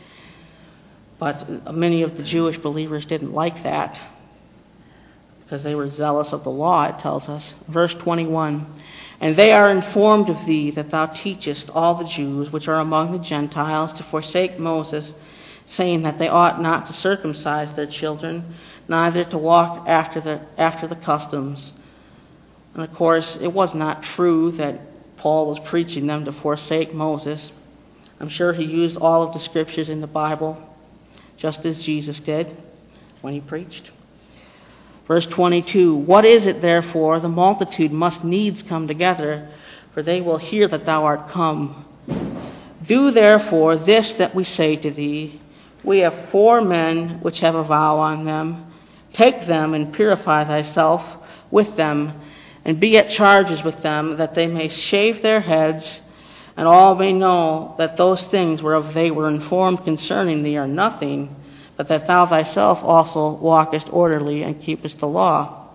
But many of the Jewish believers didn't like that because they were zealous of the law, it tells us. Verse 21, and they are informed of thee that thou teachest all the Jews which are among the Gentiles to forsake Moses, saying that they ought not to circumcise their children, neither to walk after the customs. And of course, it was not true that Paul was preaching them to forsake Moses. I'm sure he used all of the scriptures in the Bible, just as Jesus did when he preached. Verse 22, what is it therefore? The multitude must needs come together, for they will hear that thou art come. Do therefore this that we say to thee. We have 4 men which have a vow on them. Take them and purify thyself with them, and be at charges with them, that they may shave their heads, and all may know that those things whereof they were informed concerning thee are nothing, but that thou thyself also walkest orderly and keepest the law.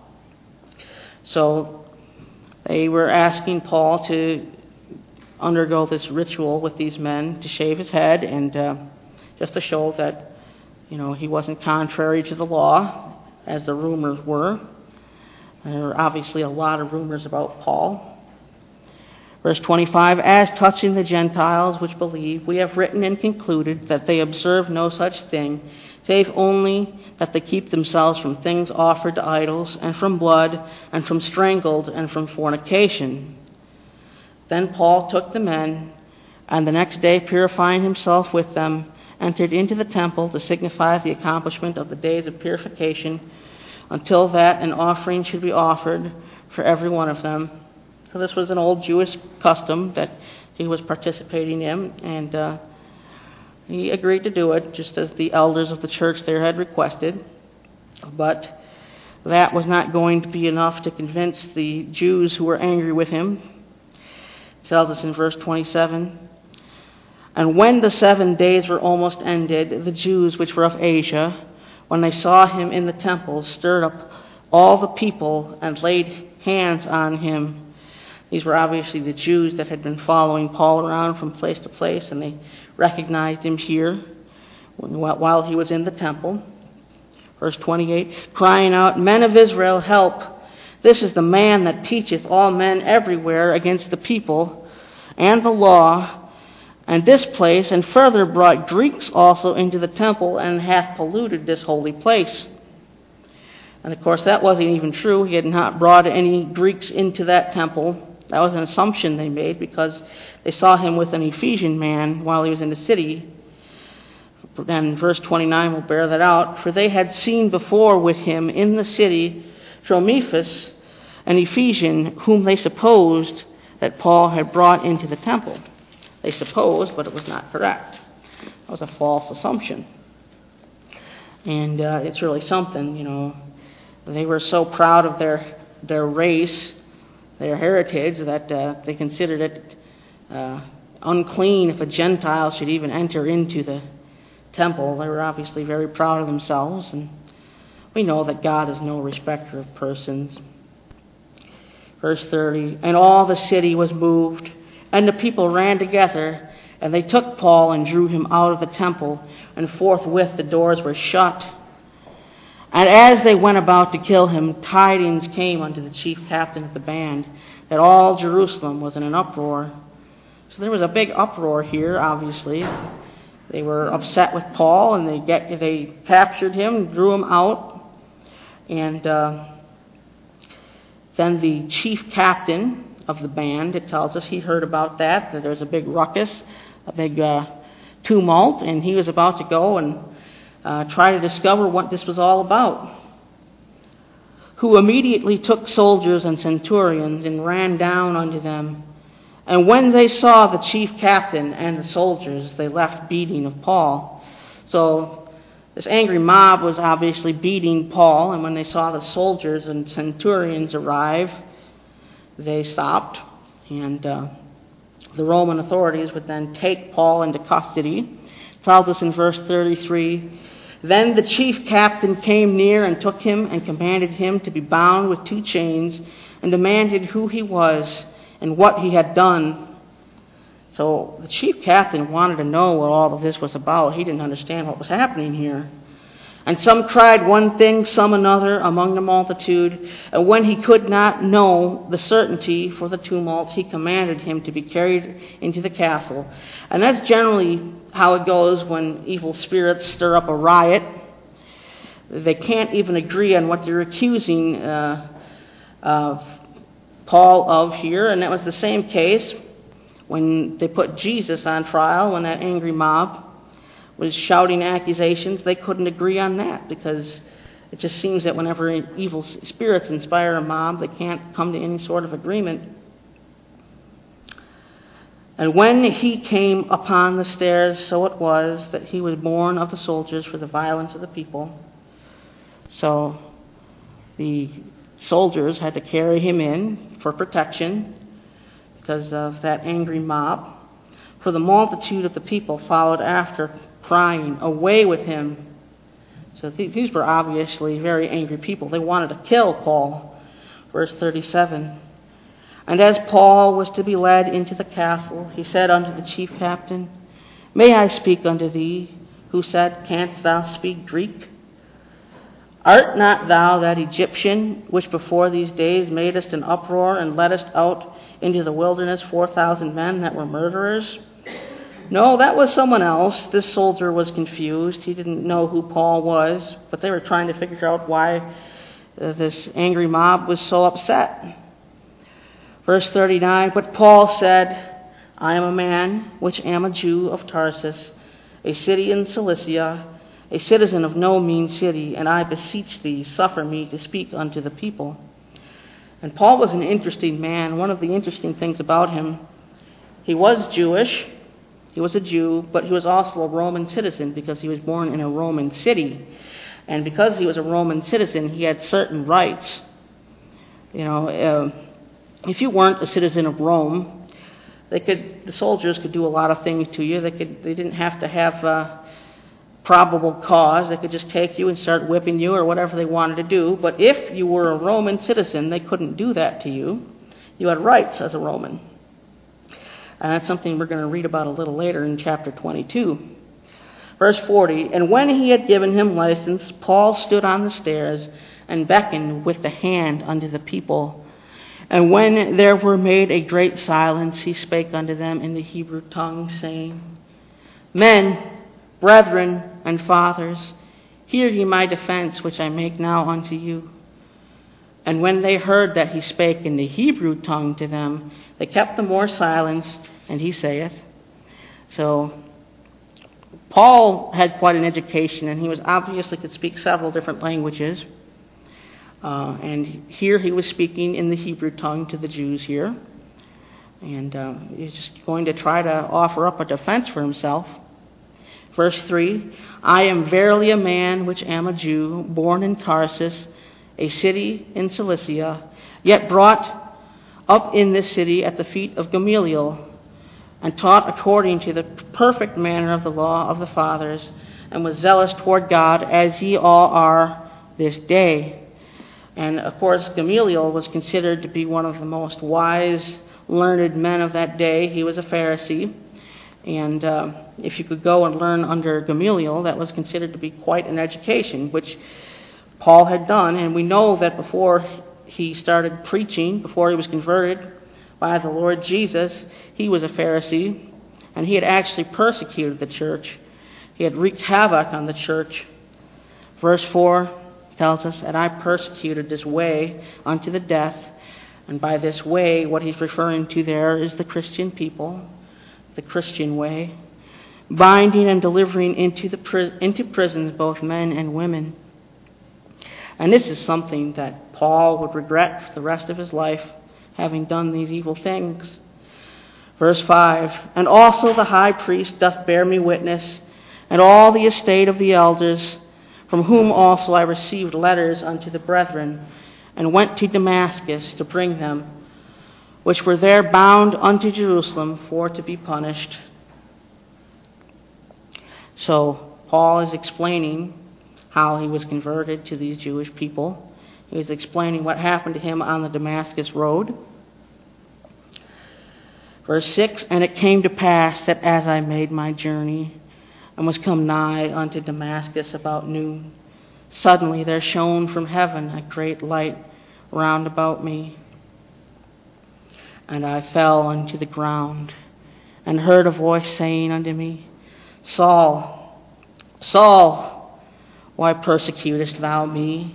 So they were asking Paul to undergo this ritual with these men, to shave his head, and just to show that, he wasn't contrary to the law, as the rumors were. There were obviously a lot of rumors about Paul. Verse 25, as touching the Gentiles which believe, we have written and concluded that they observe no such thing, save only that they keep themselves from things offered to idols, and from blood, and from strangled, and from fornication. Then Paul took the men, and the next day, purifying himself with them, entered into the temple to signify the accomplishment of the days of purification, until that an offering should be offered for every one of them. So this was an old Jewish custom that he was participating in, and he agreed to do it, just as the elders of the church there had requested. But that was not going to be enough to convince the Jews who were angry with him. It tells us in verse 27, "And when the 7 days were almost ended, the Jews which were of Asia, when they saw him in the temple, stirred up all the people and laid hands on him." These were obviously the Jews that had been following Paul around from place to place, and they recognized him here while he was in the temple. Verse 28, "Crying out, 'Men of Israel, help! This is the man that teacheth all men everywhere against the people and the law, and this place, and further brought Greeks also into the temple, and hath polluted this holy place.'" And of course that wasn't even true. He had not brought any Greeks into that temple. That was an assumption they made because they saw him with an Ephesian man while he was in the city. And verse 29 will bear that out. "For they had seen before with him in the city Trophimus, an Ephesian, whom they supposed that Paul had brought into the temple." They supposed, but it was not correct. That was a false assumption. And it's really something, you know. They were so proud of their race, their heritage, that they considered it unclean if a Gentile should even enter into the temple. They were obviously very proud of themselves, and we know that God is no respecter of persons. Verse 30, "And all the city was moved, and the people ran together, and they took Paul and drew him out of the temple, and forthwith the doors were shut. And as they went about to kill him, tidings came unto the chief captain of the band that all Jerusalem was in an uproar." So there was a big uproar here, obviously. They were upset with Paul, and they captured him, drew him out. And then the chief captain of the band, it tells us, he heard about that there was a big ruckus, a big tumult, and he was about to go and try to discover what this was all about. "Who immediately took soldiers and centurions and ran down unto them. And when they saw the chief captain and the soldiers, they left beating of Paul." So this angry mob was obviously beating Paul, and when they saw the soldiers and centurions arrive, they stopped. And the Roman authorities would then take Paul into custody. It tells us in verse 33, "Then the chief captain came near and took him and commanded him to be bound with 2 chains, and demanded who he was and what he had done." So the chief captain wanted to know what all of this was about. He didn't understand what was happening here. "And some cried one thing, some another among the multitude. And when he could not know the certainty for the tumult, he commanded him to be carried into the castle." And that's generally how it goes when evil spirits stir up a riot. They can't even agree on what they're accusing Paul of here. And that was the same case when they put Jesus on trial, when that angry mob was shouting accusations. They couldn't agree on that because it just seems that whenever evil spirits inspire a mob, they can't come to any sort of agreement. "And when he came upon the stairs, so it was that he was borne of the soldiers for the violence of the people." So the soldiers had to carry him in for protection because of that angry mob. "For the multitude of the people followed after, crying, 'Away with him!'" So these were obviously very angry people. They wanted to kill Paul. Verse 37, "And as Paul was to be led into the castle, he said unto the chief captain, 'May I speak unto thee?' Who said, 'Canst thou speak Greek? Art not thou that Egyptian, which before these days madest an uproar, and leddest out into the wilderness 4,000 men that were murderers?' No, that was someone else." This soldier was confused. He didn't know who Paul was, but they were trying to figure out why this angry mob was so upset. Verse 39, "But Paul said, I am a man which am a Jew of Tarsus, a city in Cilicia, a citizen of no mean city, and I beseech thee, suffer me to speak unto the people." And Paul was an interesting man. One of the interesting things about him, he was Jewish, he was a Jew, but he was also a Roman citizen because he was born in a Roman city. And because he was a Roman citizen, he had certain rights. If you weren't a citizen of Rome, the soldiers could do a lot of things to you. They didn't have to have probable cause. They could just take you and start whipping you or whatever they wanted to do. But if you were a Roman citizen, they couldn't do that to you. You had rights as a Roman. And that's something we're going to read about a little later in chapter 22. Verse 40, and when he had given him license, Paul stood on the stairs and beckoned with the hand unto the people. And when there were made a great silence, he spake unto them in the Hebrew tongue, saying, Men, brethren, and fathers, hear ye my defense, which I make now unto you. And when they heard that he spake in the Hebrew tongue to them, they kept the more silence, and he saith. So Paul had quite an education, and he was obviously could speak several different languages. And here he was speaking in the Hebrew tongue to the Jews here. And he's just going to try to offer up a defense for himself. Verse 3, I am verily a man which am a Jew, born in Tarsus, a city in Cilicia, yet brought up in this city at the feet of Gamaliel, and taught according to the perfect manner of the law of the fathers, and was zealous toward God, as ye all are this day. And of course, Gamaliel was considered to be one of the most wise, learned men of that day. He was a Pharisee. And if you could go and learn under Gamaliel, that was considered to be quite an education, which Paul had done. And we know that before he started preaching, before he was converted by the Lord Jesus, he was a Pharisee, and he had actually persecuted the church. He had wreaked havoc on the church. Verse 4 tells us, and I persecuted this way unto the death. And by this way, what he's referring to there is the Christian people, the Christian way, binding and delivering into prisons both men and women. And this is something that Paul would regret for the rest of his life, having done these evil things. Verse 5, and also the high priest doth bear me witness, and all the estate of the elders, from whom also I received letters unto the brethren, and went to Damascus to bring them, which were there bound unto Jerusalem for to be punished. So Paul is explaining how he was converted to these Jewish people. He was explaining what happened to him on the Damascus road. Verse 6, and it came to pass that as I made my journey, and was come nigh unto Damascus about noon, suddenly there shone from heaven a great light round about me. And I fell unto the ground, and heard a voice saying unto me, Saul, Saul, why persecutest thou me?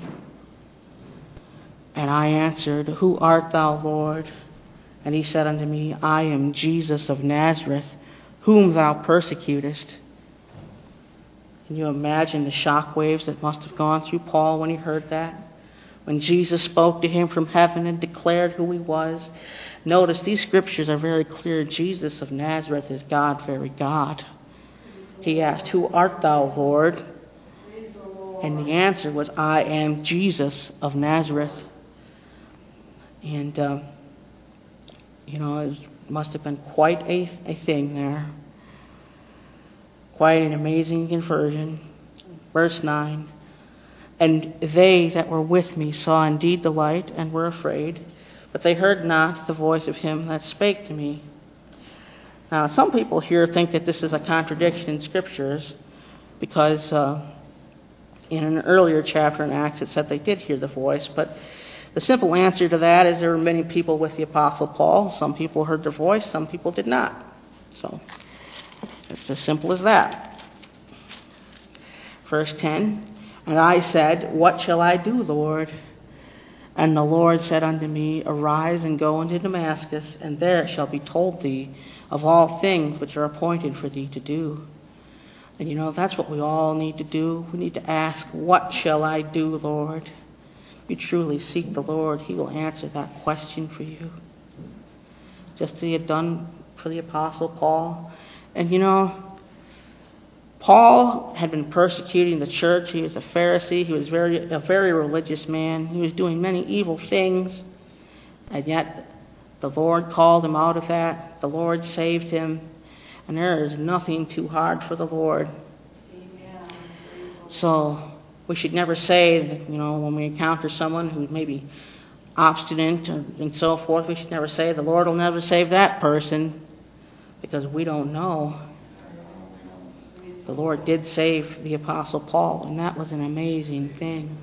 And I answered, Who art thou, Lord? And he said unto me, I am Jesus of Nazareth, whom thou persecutest. Can you imagine the shock waves that must have gone through Paul when he heard that? When Jesus spoke to him from heaven and declared who he was. Notice these scriptures are very clear. Jesus of Nazareth is God, very God. He asked, Who art thou, Lord? And the answer was, I am Jesus of Nazareth. And, it must have been quite a thing there. Quite an amazing conversion. Verse 9. And they that were with me saw indeed the light, and were afraid, but they heard not the voice of him that spake to me. Now, some people here think that this is a contradiction in Scriptures, because in an earlier chapter in Acts it said they did hear the voice, but the simple answer to that is there were many people with the Apostle Paul. Some people heard the voice, some people did not. So, it's as simple as that. Verse 10, and I said, What shall I do, Lord? And the Lord said unto me, Arise and go into Damascus, and there it shall be told thee of all things which are appointed for thee to do. And that's what we all need to do. We need to ask, What shall I do, Lord? If you truly seek the Lord, he will answer that question for you. Just as he had done for the Apostle Paul. And Paul had been persecuting the church. He was a Pharisee. He was a very religious man. He was doing many evil things. And yet the Lord called him out of that. The Lord saved him. And there is nothing too hard for the Lord. Amen. So we should never say that, when we encounter someone who may be obstinate and so forth, we should never say the Lord will never save that person, because we don't know. The Lord did save the Apostle Paul, and that was an amazing thing.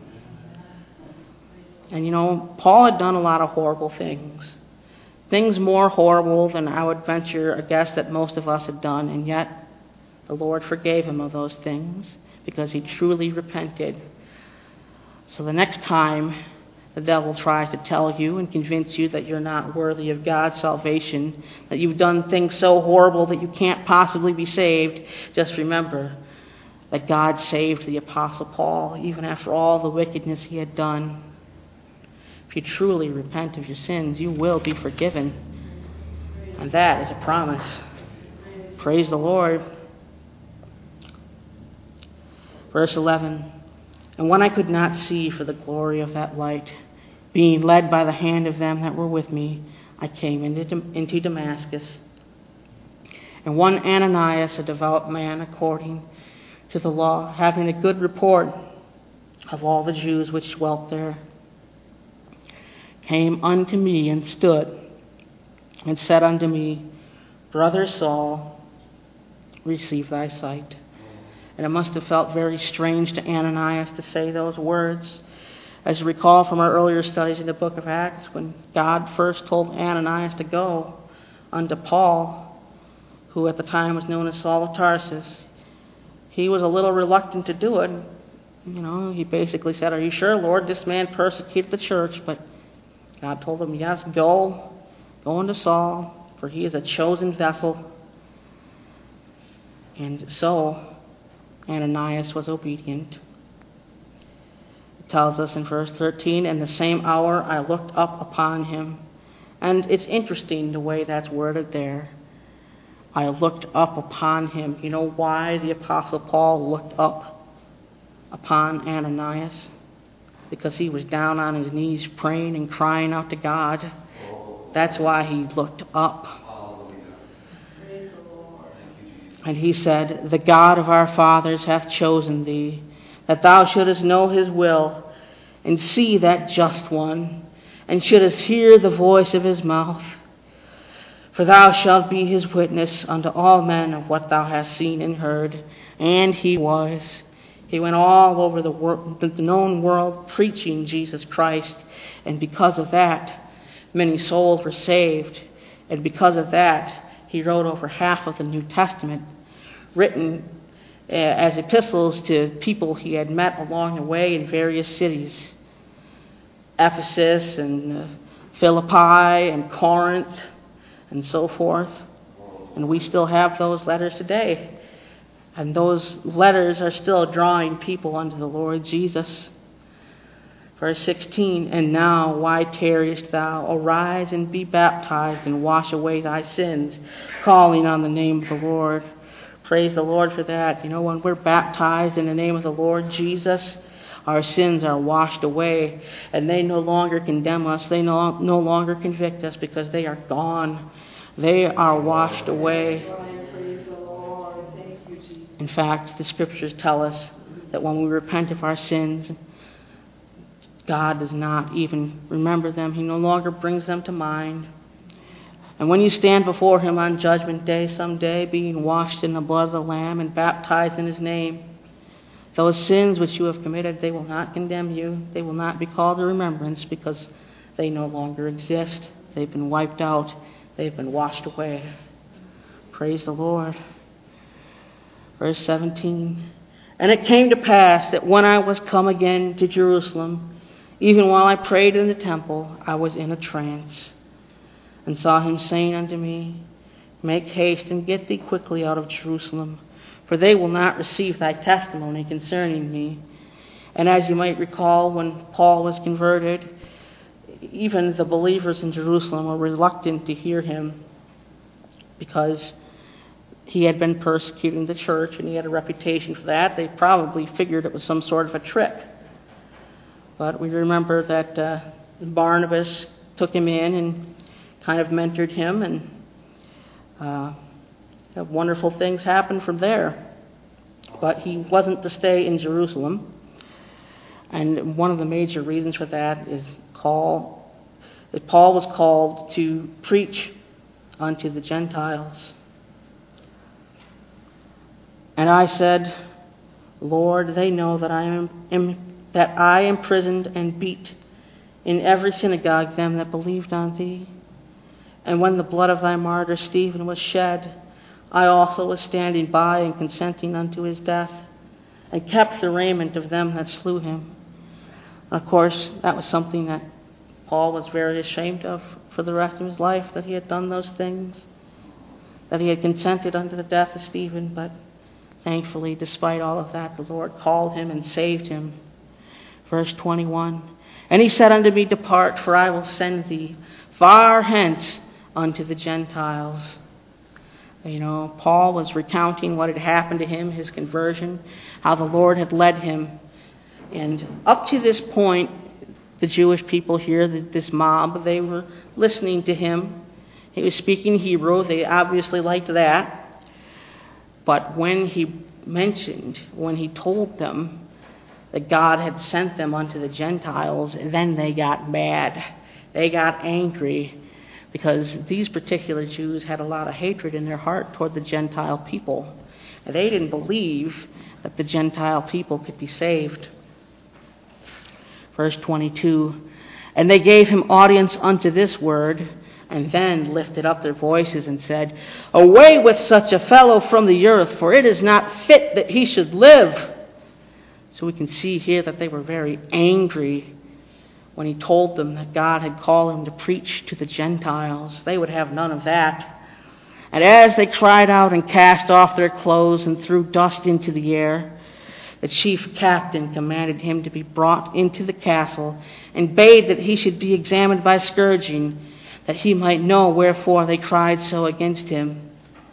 And Paul had done a lot of horrible things. Things more horrible than I would venture a guess that most of us had done, and yet the Lord forgave him of those things because he truly repented. So the next time the devil tries to tell you and convince you that you're not worthy of God's salvation, that you've done things so horrible that you can't possibly be saved, just remember that God saved the Apostle Paul even after all the wickedness he had done. If you truly repent of your sins, you will be forgiven. And that is a promise. Praise the Lord. Verse 11. And when I could not see for the glory of that light, being led by the hand of them that were with me, I came into Damascus. And one Ananias, a devout man according to the law, having a good report of all the Jews which dwelt there, came unto me and stood and said unto me, Brother Saul, receive thy sight. And it must have felt very strange to Ananias to say those words. As you recall from our earlier studies in the book of Acts, when God first told Ananias to go unto Paul, who at the time was known as Saul of Tarsus, he was a little reluctant to do it. He basically said, Are you sure, Lord, this man persecuted the church? But God told him, yes, go unto Saul, for he is a chosen vessel. And so Ananias was obedient. It tells us in verse 13, in the same hour I looked up upon him. And it's interesting the way that's worded there. I looked up upon him. You know why the Apostle Paul looked up upon Ananias? Because he was down on his knees praying and crying out to God. That's why he looked up. And he said, The God of our fathers hath chosen thee, that thou shouldest know his will, and see that just one, and shouldest hear the voice of his mouth. For thou shalt be his witness unto all men of what thou hast seen and heard. And he was. He went all over the known world preaching Jesus Christ. And because of that, many souls were saved. And because of that, he wrote over half of the New Testament, written as epistles to people he had met along the way in various cities. Ephesus and Philippi and Corinth and so forth. And we still have those letters today. And those letters are still drawing people unto the Lord Jesus. Verse 16, And now why tarriest thou? Arise and be baptized and wash away thy sins, calling on the name of the Lord. Praise the Lord for that. When we're baptized in the name of the Lord Jesus, our sins are washed away, and they no longer condemn us. They no longer convict us, because they are gone. They are washed away. In fact, the Scriptures tell us that when we repent of our sins, God does not even remember them. He no longer brings them to mind. And when you stand before him on Judgment Day someday, being washed in the blood of the Lamb and baptized in his name, those sins which you have committed, they will not condemn you. They will not be called to remembrance, because they no longer exist. They've been wiped out. They've been washed away. Praise the Lord. Verse 17, And it came to pass that when I was come again to Jerusalem, even while I prayed in the temple, I was in a trance, and saw him saying unto me, Make haste and get thee quickly out of Jerusalem, for they will not receive thy testimony concerning me. And as you might recall, when Paul was converted, even the believers in Jerusalem were reluctant to hear him, because he had been persecuting the church, and he had a reputation for that. They probably figured it was some sort of a trick. But we remember that Barnabas took him in and kind of mentored him, and wonderful things happened from there. But he wasn't to stay in Jerusalem. And one of the major reasons for that is that Paul was called to preach unto the Gentiles. And I said, Lord, they know that I imprisoned and beat in every synagogue them that believed on thee. And when the blood of thy martyr Stephen was shed, I also was standing by and consenting unto his death, and kept the raiment of them that slew him. And of course, that was something that Paul was very ashamed of for the rest of his life, that he had done those things, that he had consented unto the death of Stephen. But thankfully, despite all of that, the Lord called him and saved him. Verse 21, and he said unto me, depart, for I will send thee far hence unto the Gentiles. Paul was recounting what had happened to him, his conversion, how the Lord had led him. And up to this point, the Jewish people here, this mob, they were listening to him. He was speaking Hebrew. They obviously liked that. But when he told them that God had sent them unto the Gentiles, then they got mad. They got angry, because these particular Jews had a lot of hatred in their heart toward the Gentile people. And they didn't believe that the Gentile people could be saved. Verse 22, and they gave him audience unto this word, and then lifted up their voices and said, away with such a fellow from the earth, for it is not fit that he should live. So we can see here that they were very angry when he told them that God had called him to preach to the Gentiles. They would have none of that. And as they cried out and cast off their clothes and threw dust into the air, the chief captain commanded him to be brought into the castle, and bade that he should be examined by scourging, that he might know wherefore they cried so against him.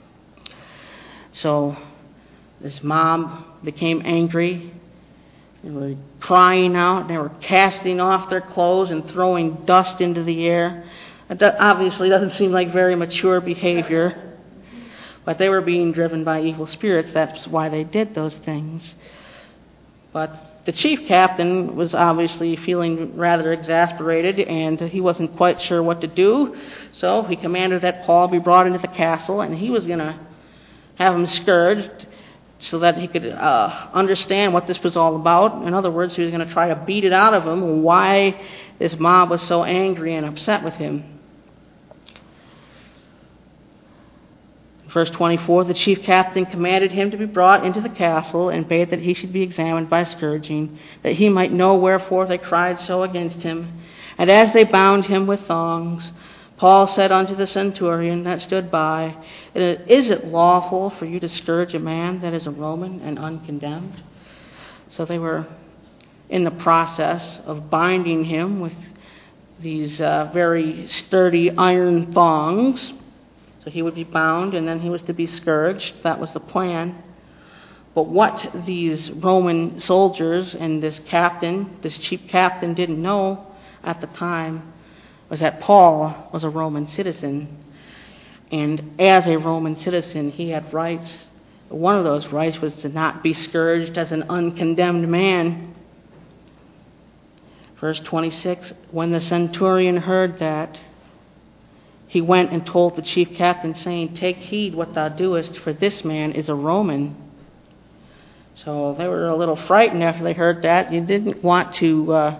So this mob became angry. They were crying out. They were casting off their clothes and throwing dust into the air. That obviously doesn't seem like very mature behavior, but they were being driven by evil spirits. That's why they did those things. But the chief captain was obviously feeling rather exasperated, and he wasn't quite sure what to do. So he commanded that Paul be brought into the castle, and he was going to have him scourged so that he could understand what this was all about. In other words, he was going to try to beat it out of him why this mob was so angry and upset with him. Verse 24, the chief captain commanded him to be brought into the castle, and bade that he should be examined by scourging, that he might know wherefore they cried so against him. And as they bound him with thongs, Paul said unto the centurion that stood by, is it lawful for you to scourge a man that is a Roman and uncondemned? So they were in the process of binding him with these very sturdy iron thongs. So he would be bound, and then he was to be scourged. That was the plan. But what these Roman soldiers and this chief captain, didn't know at the time was that Paul was a Roman citizen. And as a Roman citizen, he had rights. One of those rights was to not be scourged as an uncondemned man. Verse 26, when the centurion heard that, he went and told the chief captain, saying, take heed what thou doest, for this man is a Roman. So they were a little frightened after they heard that. You didn't want to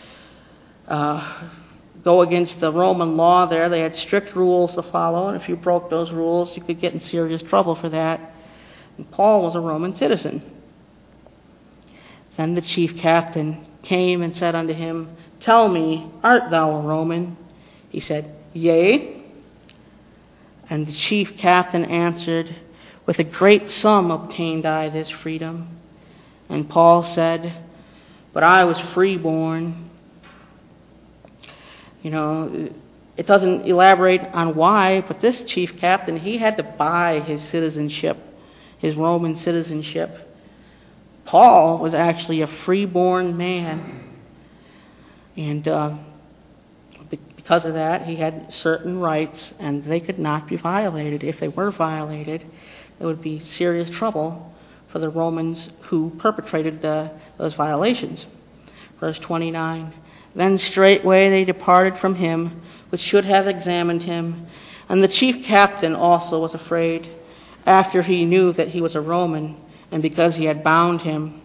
go against the Roman law there. They had strict rules to follow, and if you broke those rules, you could get in serious trouble for that. And Paul was a Roman citizen. Then the chief captain came and said unto him, tell me, art thou a Roman? He said, yea. And the chief captain answered, with a great sum obtained I this freedom. And Paul said, but I was freeborn. It doesn't elaborate on why, but this chief captain, he had to buy his citizenship, his Roman citizenship. Paul was actually a freeborn man. And because of that, he had certain rights, and they could not be violated. If they were violated, there would be serious trouble for the Romans who perpetrated those violations. Verse 29, then straightway they departed from him, which should have examined him. And the chief captain also was afraid, after he knew that he was a Roman, and because he had bound him.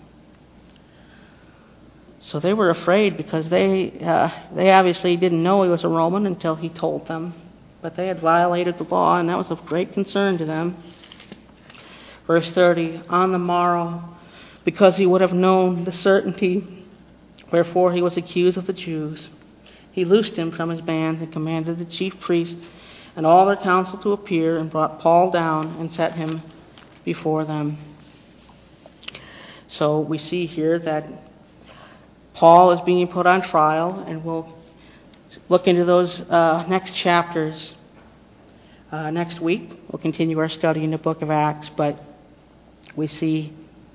So they were afraid because they obviously didn't know he was a Roman until he told them. But they had violated the law, and that was of great concern to them. Verse 30, on the morrow, because he would have known the certainty, wherefore he was accused of the Jews, he loosed him from his bands and commanded the chief priest and all their council to appear, and brought Paul down and set him before them. So we see here that Paul is being put on trial, and we'll look into those next chapters next week. We'll continue our study in the book of Acts, but we see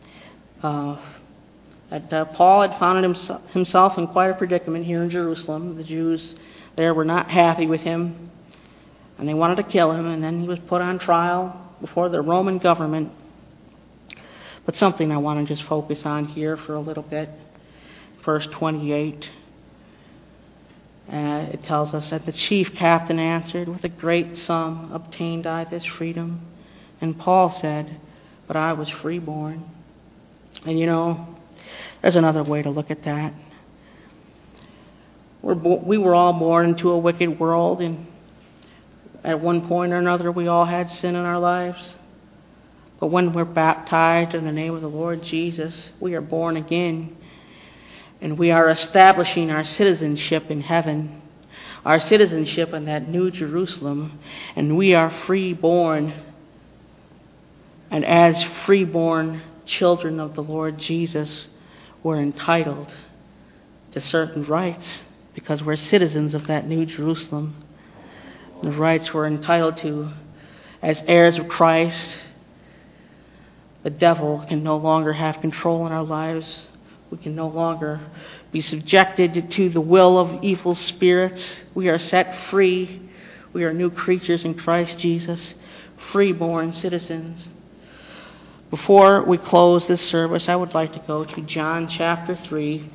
that Paul had found himself in quite a predicament here in Jerusalem. The Jews there were not happy with him, and they wanted to kill him, and then he was put on trial before the Roman government. But something I want to just focus on here for a little bit. Verse 28, it tells us that the chief captain answered, with a great sum obtained I this freedom. And Paul said, but I was freeborn. And you know, there's another way to look at that. We were all born into a wicked world, and at one point or another we all had sin in our lives. But when we're baptized in the name of the Lord Jesus, we are born again. And we are establishing our citizenship in heaven, our citizenship in that new Jerusalem, and we are freeborn. And as freeborn children of the Lord Jesus, we're entitled to certain rights because we're citizens of that new Jerusalem. The rights we're entitled to as heirs of Christ. The devil can no longer have control in our lives. We can no longer be subjected to the will of evil spirits. We are set free. We are new creatures in Christ Jesus, freeborn citizens. Before we close this service, I would like to go to John chapter 3.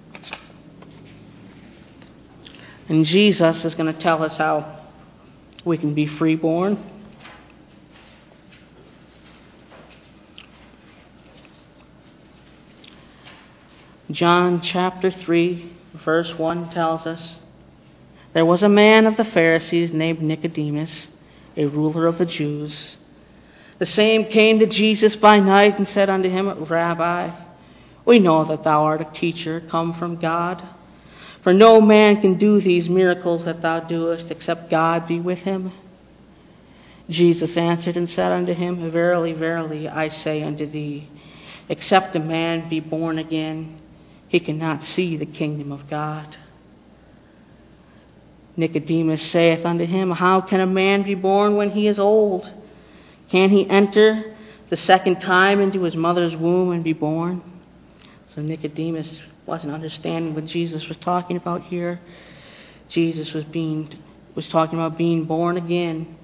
And Jesus is going to tell us how we can be freeborn. John chapter 3, verse 1 tells us, there was a man of the Pharisees named Nicodemus, a ruler of the Jews. The same came to Jesus by night and said unto him, Rabbi, we know that thou art a teacher come from God. For no man can do these miracles that thou doest, except God be with him. Jesus answered and said unto him, verily, verily, I say unto thee, except a man be born again, he cannot see the kingdom of God. Nicodemus saith unto him, how can a man be born when he is old? Can he enter the second time into his mother's womb and be born? So Nicodemus wasn't understanding what Jesus was talking about here. Jesus was talking about being born again.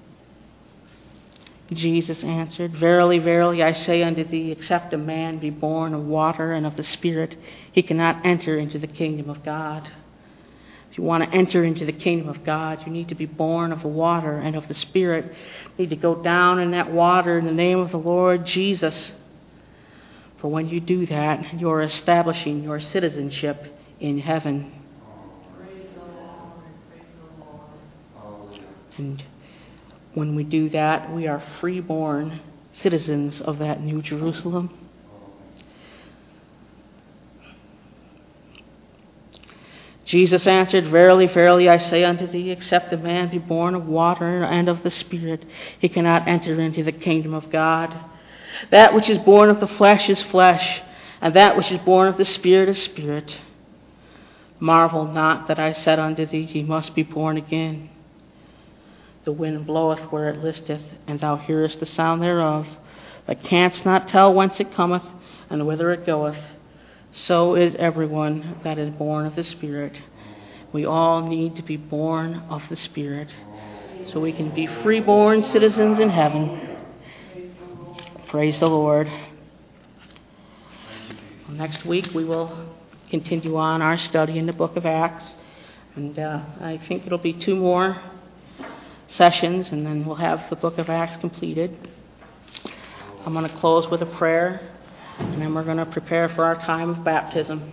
Jesus answered, verily, verily, I say unto thee, except a man be born of water and of the Spirit, he cannot enter into the kingdom of God. If you want to enter into the kingdom of God, you need to be born of the water and of the Spirit. You need to go down in that water in the name of the Lord Jesus. For when you do that, you are establishing your citizenship in heaven. And when we do that, we are freeborn citizens of that new Jerusalem. Jesus answered, verily, verily, I say unto thee, except a man be born of water and of the Spirit, he cannot enter into the kingdom of God. That which is born of the flesh is flesh, and that which is born of the Spirit is spirit. Marvel not that I said unto thee, ye must be born again. The wind bloweth where it listeth, and thou hearest the sound thereof, but canst not tell whence it cometh, and whither it goeth. So is everyone that is born of the Spirit. We all need to be born of the Spirit, so we can be freeborn citizens in heaven. Praise the Lord. Next week we will continue on our study in the book of Acts, and I think it'll be 2 more sessions, and then we'll have the book of Acts completed. I'm going to close with a prayer, and then we're going to prepare for our time of baptism.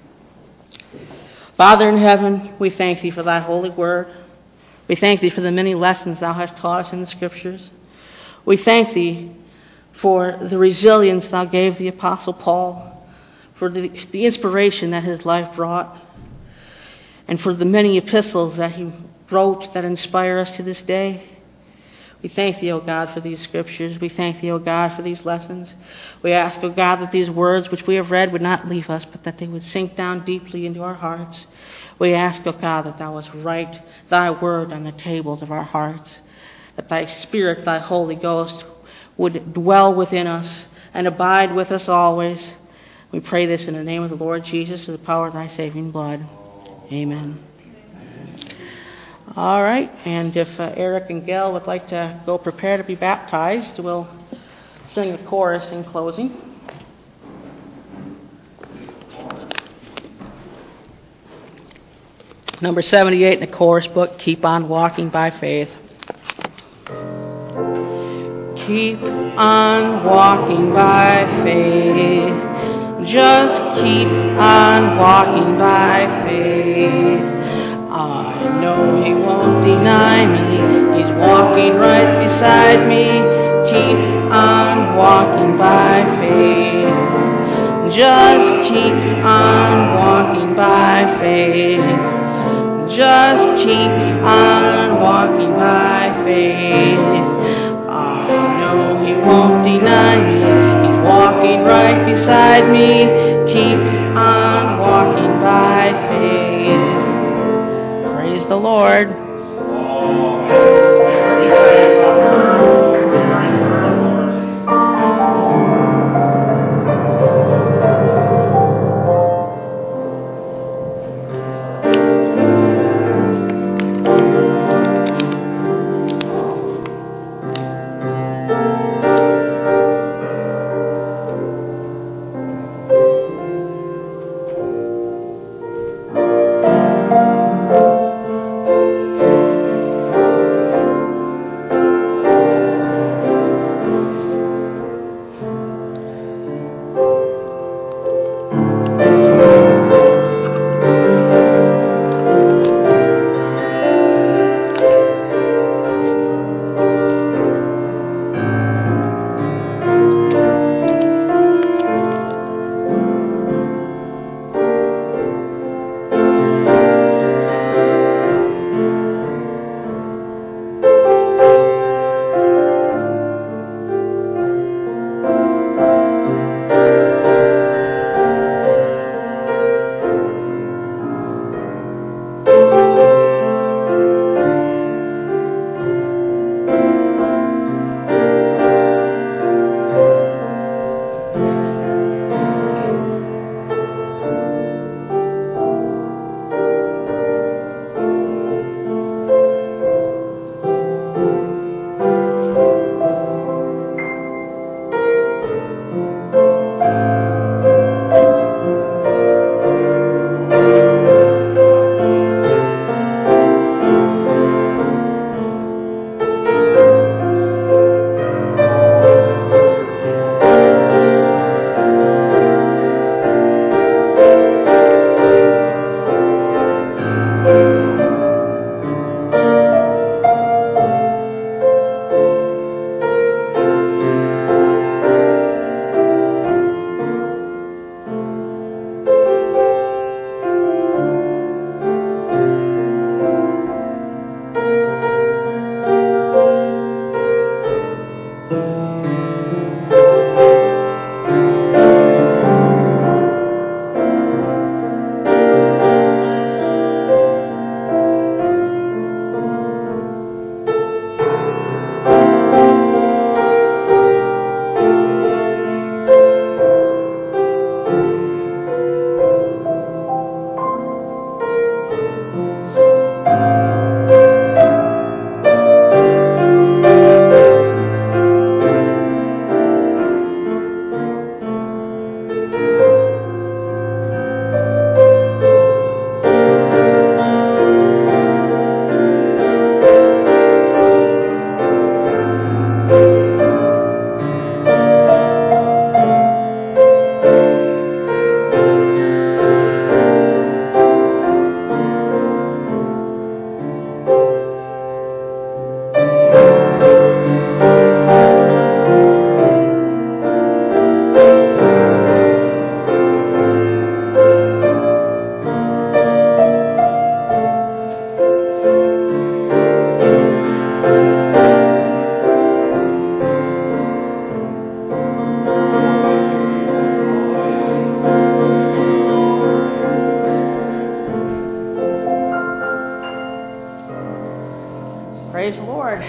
Father in heaven, we thank Thee for Thy holy word. We thank Thee for the many lessons Thou hast taught us in the Scriptures. We thank Thee for the resilience Thou gave the Apostle Paul, for the inspiration that his life brought, and for the many epistles that he wrote that inspire us to this day. We thank Thee, O God, for these Scriptures. We thank Thee, O God, for these lessons. We ask, O God, that these words which we have read would not leave us, but that they would sink down deeply into our hearts. We ask, O God, that Thou wouldst write Thy word on the tables of our hearts, that Thy Spirit, Thy Holy Ghost, would dwell within us and abide with us always. We pray this in the name of the Lord Jesus, through the power of Thy saving blood. Amen. All right, and if Eric and Gail would like to go prepare to be baptized, we'll sing a chorus in closing. Number 78 in the chorus book, Keep on Walking by Faith. Keep on walking by faith. Just keep on walking by faith. I know He won't deny me. He's walking right beside me. Keep on walking by faith. Just keep on walking by faith. Just keep on walking by faith. I know He won't deny me. He's walking right beside me. Keep on walking by faith. Praise the Lord. Praise the Lord.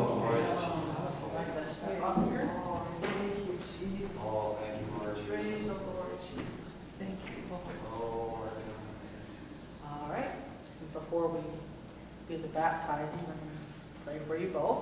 All right. Before we do the baptizing, I'm going to pray for you both.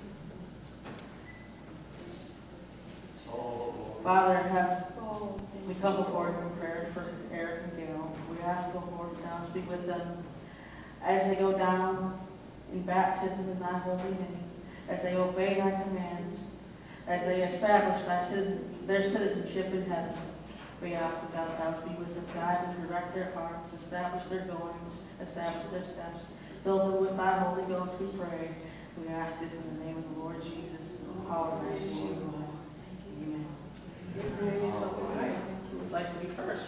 Father in heaven, we come before you in prayer for Eric and Gail. We ask, O Lord, now to be with them as they go down in baptism in thy holy name, as they obey thy commands, as they establish their citizenship in heaven. We ask, O God, thou to be with them, guide and direct their hearts, establish their goings, establish their steps, fill them with thy Holy Ghost, we pray. We ask this in the name of the Lord Jesus, our Lord. Amen. Who would like to be first?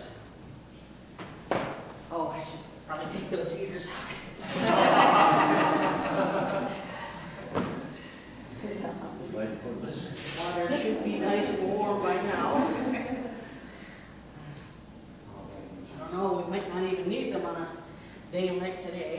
Oh, I should probably take those ears out. Water should be nice and warm by now. I don't know, we might not even need them on a day like today.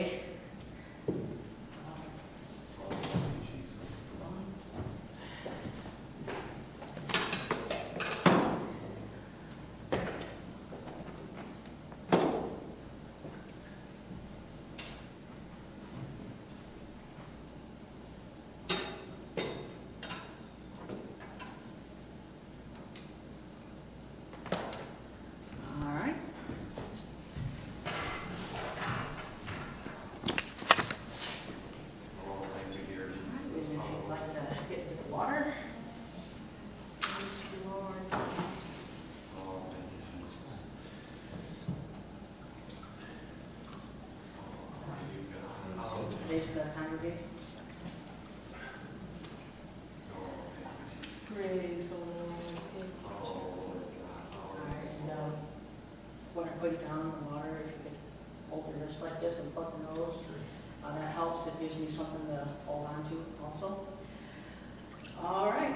Face the congregation. Praise the Lord. And when I put it down in the water, if you could hold your wrist like this and plug the nose, that helps. It gives me something to hold on to also. All right.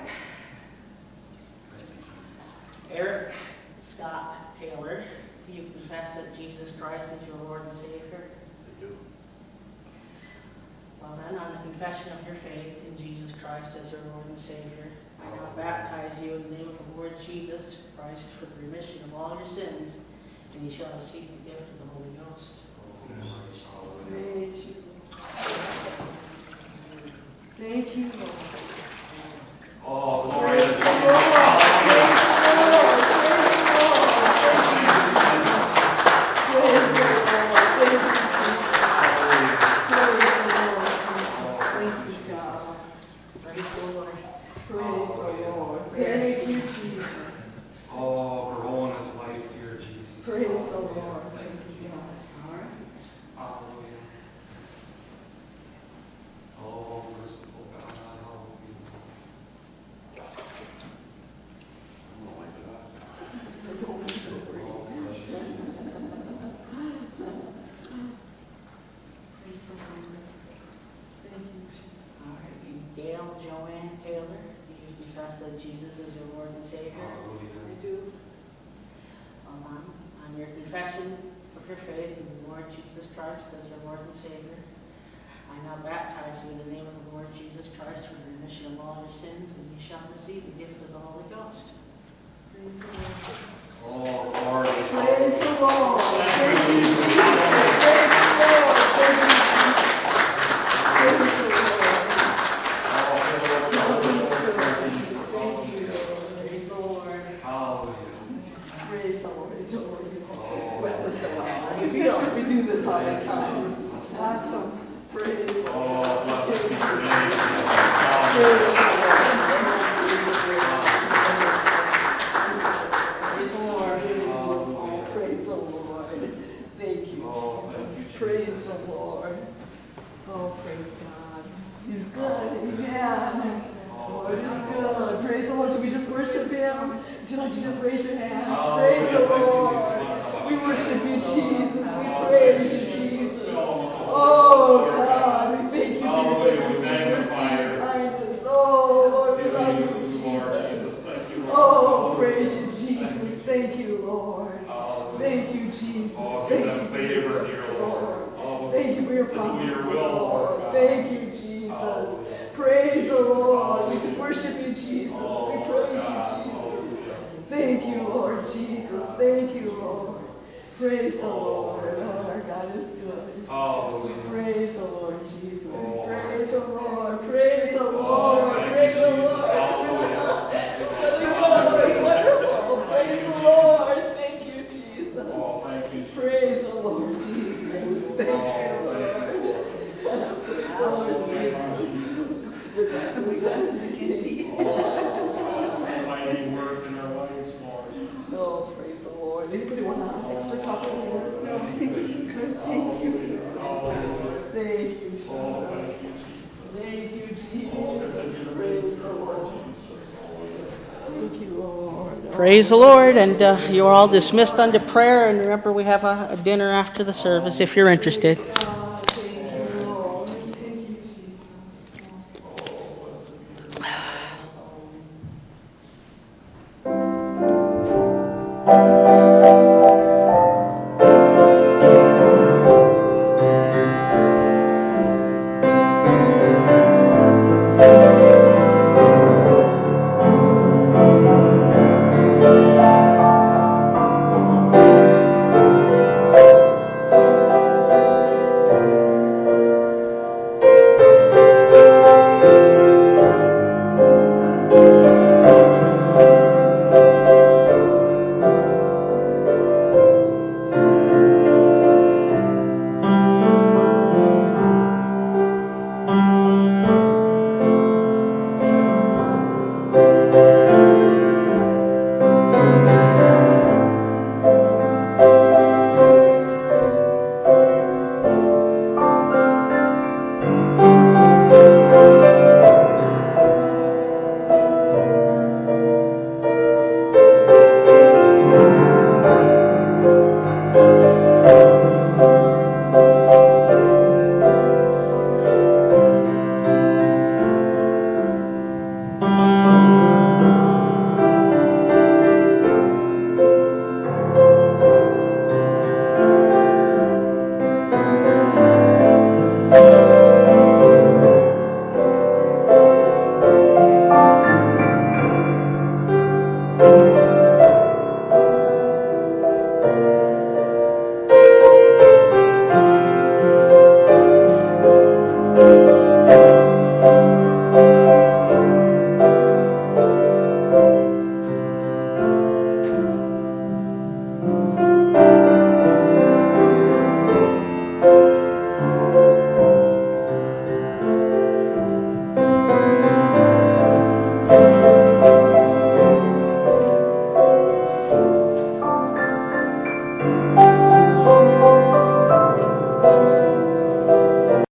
Eric Scott Taylor, do you confess that Jesus Christ is your Lord and Savior? I do. Well then, on the confession of your faith in Jesus Christ as your Lord and Savior, I now baptize you in the name of the Lord Jesus Christ for the remission of all your sins, and you shall receive the gift of the Holy Ghost. Praise you. Thank you, Lord. Oh, glory to God. Jesus is your Lord and Savior? I do. On your confession of your faith in the Lord Jesus Christ as your Lord and Savior, I now baptize you in the name of the Lord Jesus Christ for the remission of all your sins, and you shall receive the gift of the Holy Ghost. Praise the Lord. Oh, Lord. Praise the Lord. Thank you, Jesus. We do this all the time. Awesome. Praise the Lord. Oh, blessed be your name. Praise the Lord. Praise the Lord. Thank you. Praise the Lord. Oh, praise God. He's good. Amen. Lord is good. Praise the Lord. So we just worship Him. Would you like to just raise your hand? Praise the Lord. We worship you, Jesus. We praise you, Jesus. Oh, God. We thank you for your kindness. Oh, Lord, we love you, Jesus. Oh, praise you, Jesus. Thank you, Lord. Thank you, Jesus. Thank you for your favor, Lord. Thank you for your promise, Lord. Thank you, Jesus. Praise the Lord. We just worship you, Jesus. We praise you, Jesus. Thank you, Lord Jesus. Thank you, Lord. Praise the Lord. Oh, our God is good. Praise the Lord Jesus. Praise the Lord. Praise the Lord. Praise the Lord. Wonderful. Praise the Lord. Thank you, Jesus. Praise the Lord Jesus. Thank you, Lord. Praise the Lord Jesus. We got Mackenzie. Mighty work in our lives, Lord. Oh, praise the Lord. Anybody want to extra talk over here? No. Thank you. Thank you, Jesus. Thank you, Jesus. Praise the Lord. Thank you, Lord. Praise the Lord, and you are all dismissed unto prayer. And remember, we have a dinner after the service if you're interested.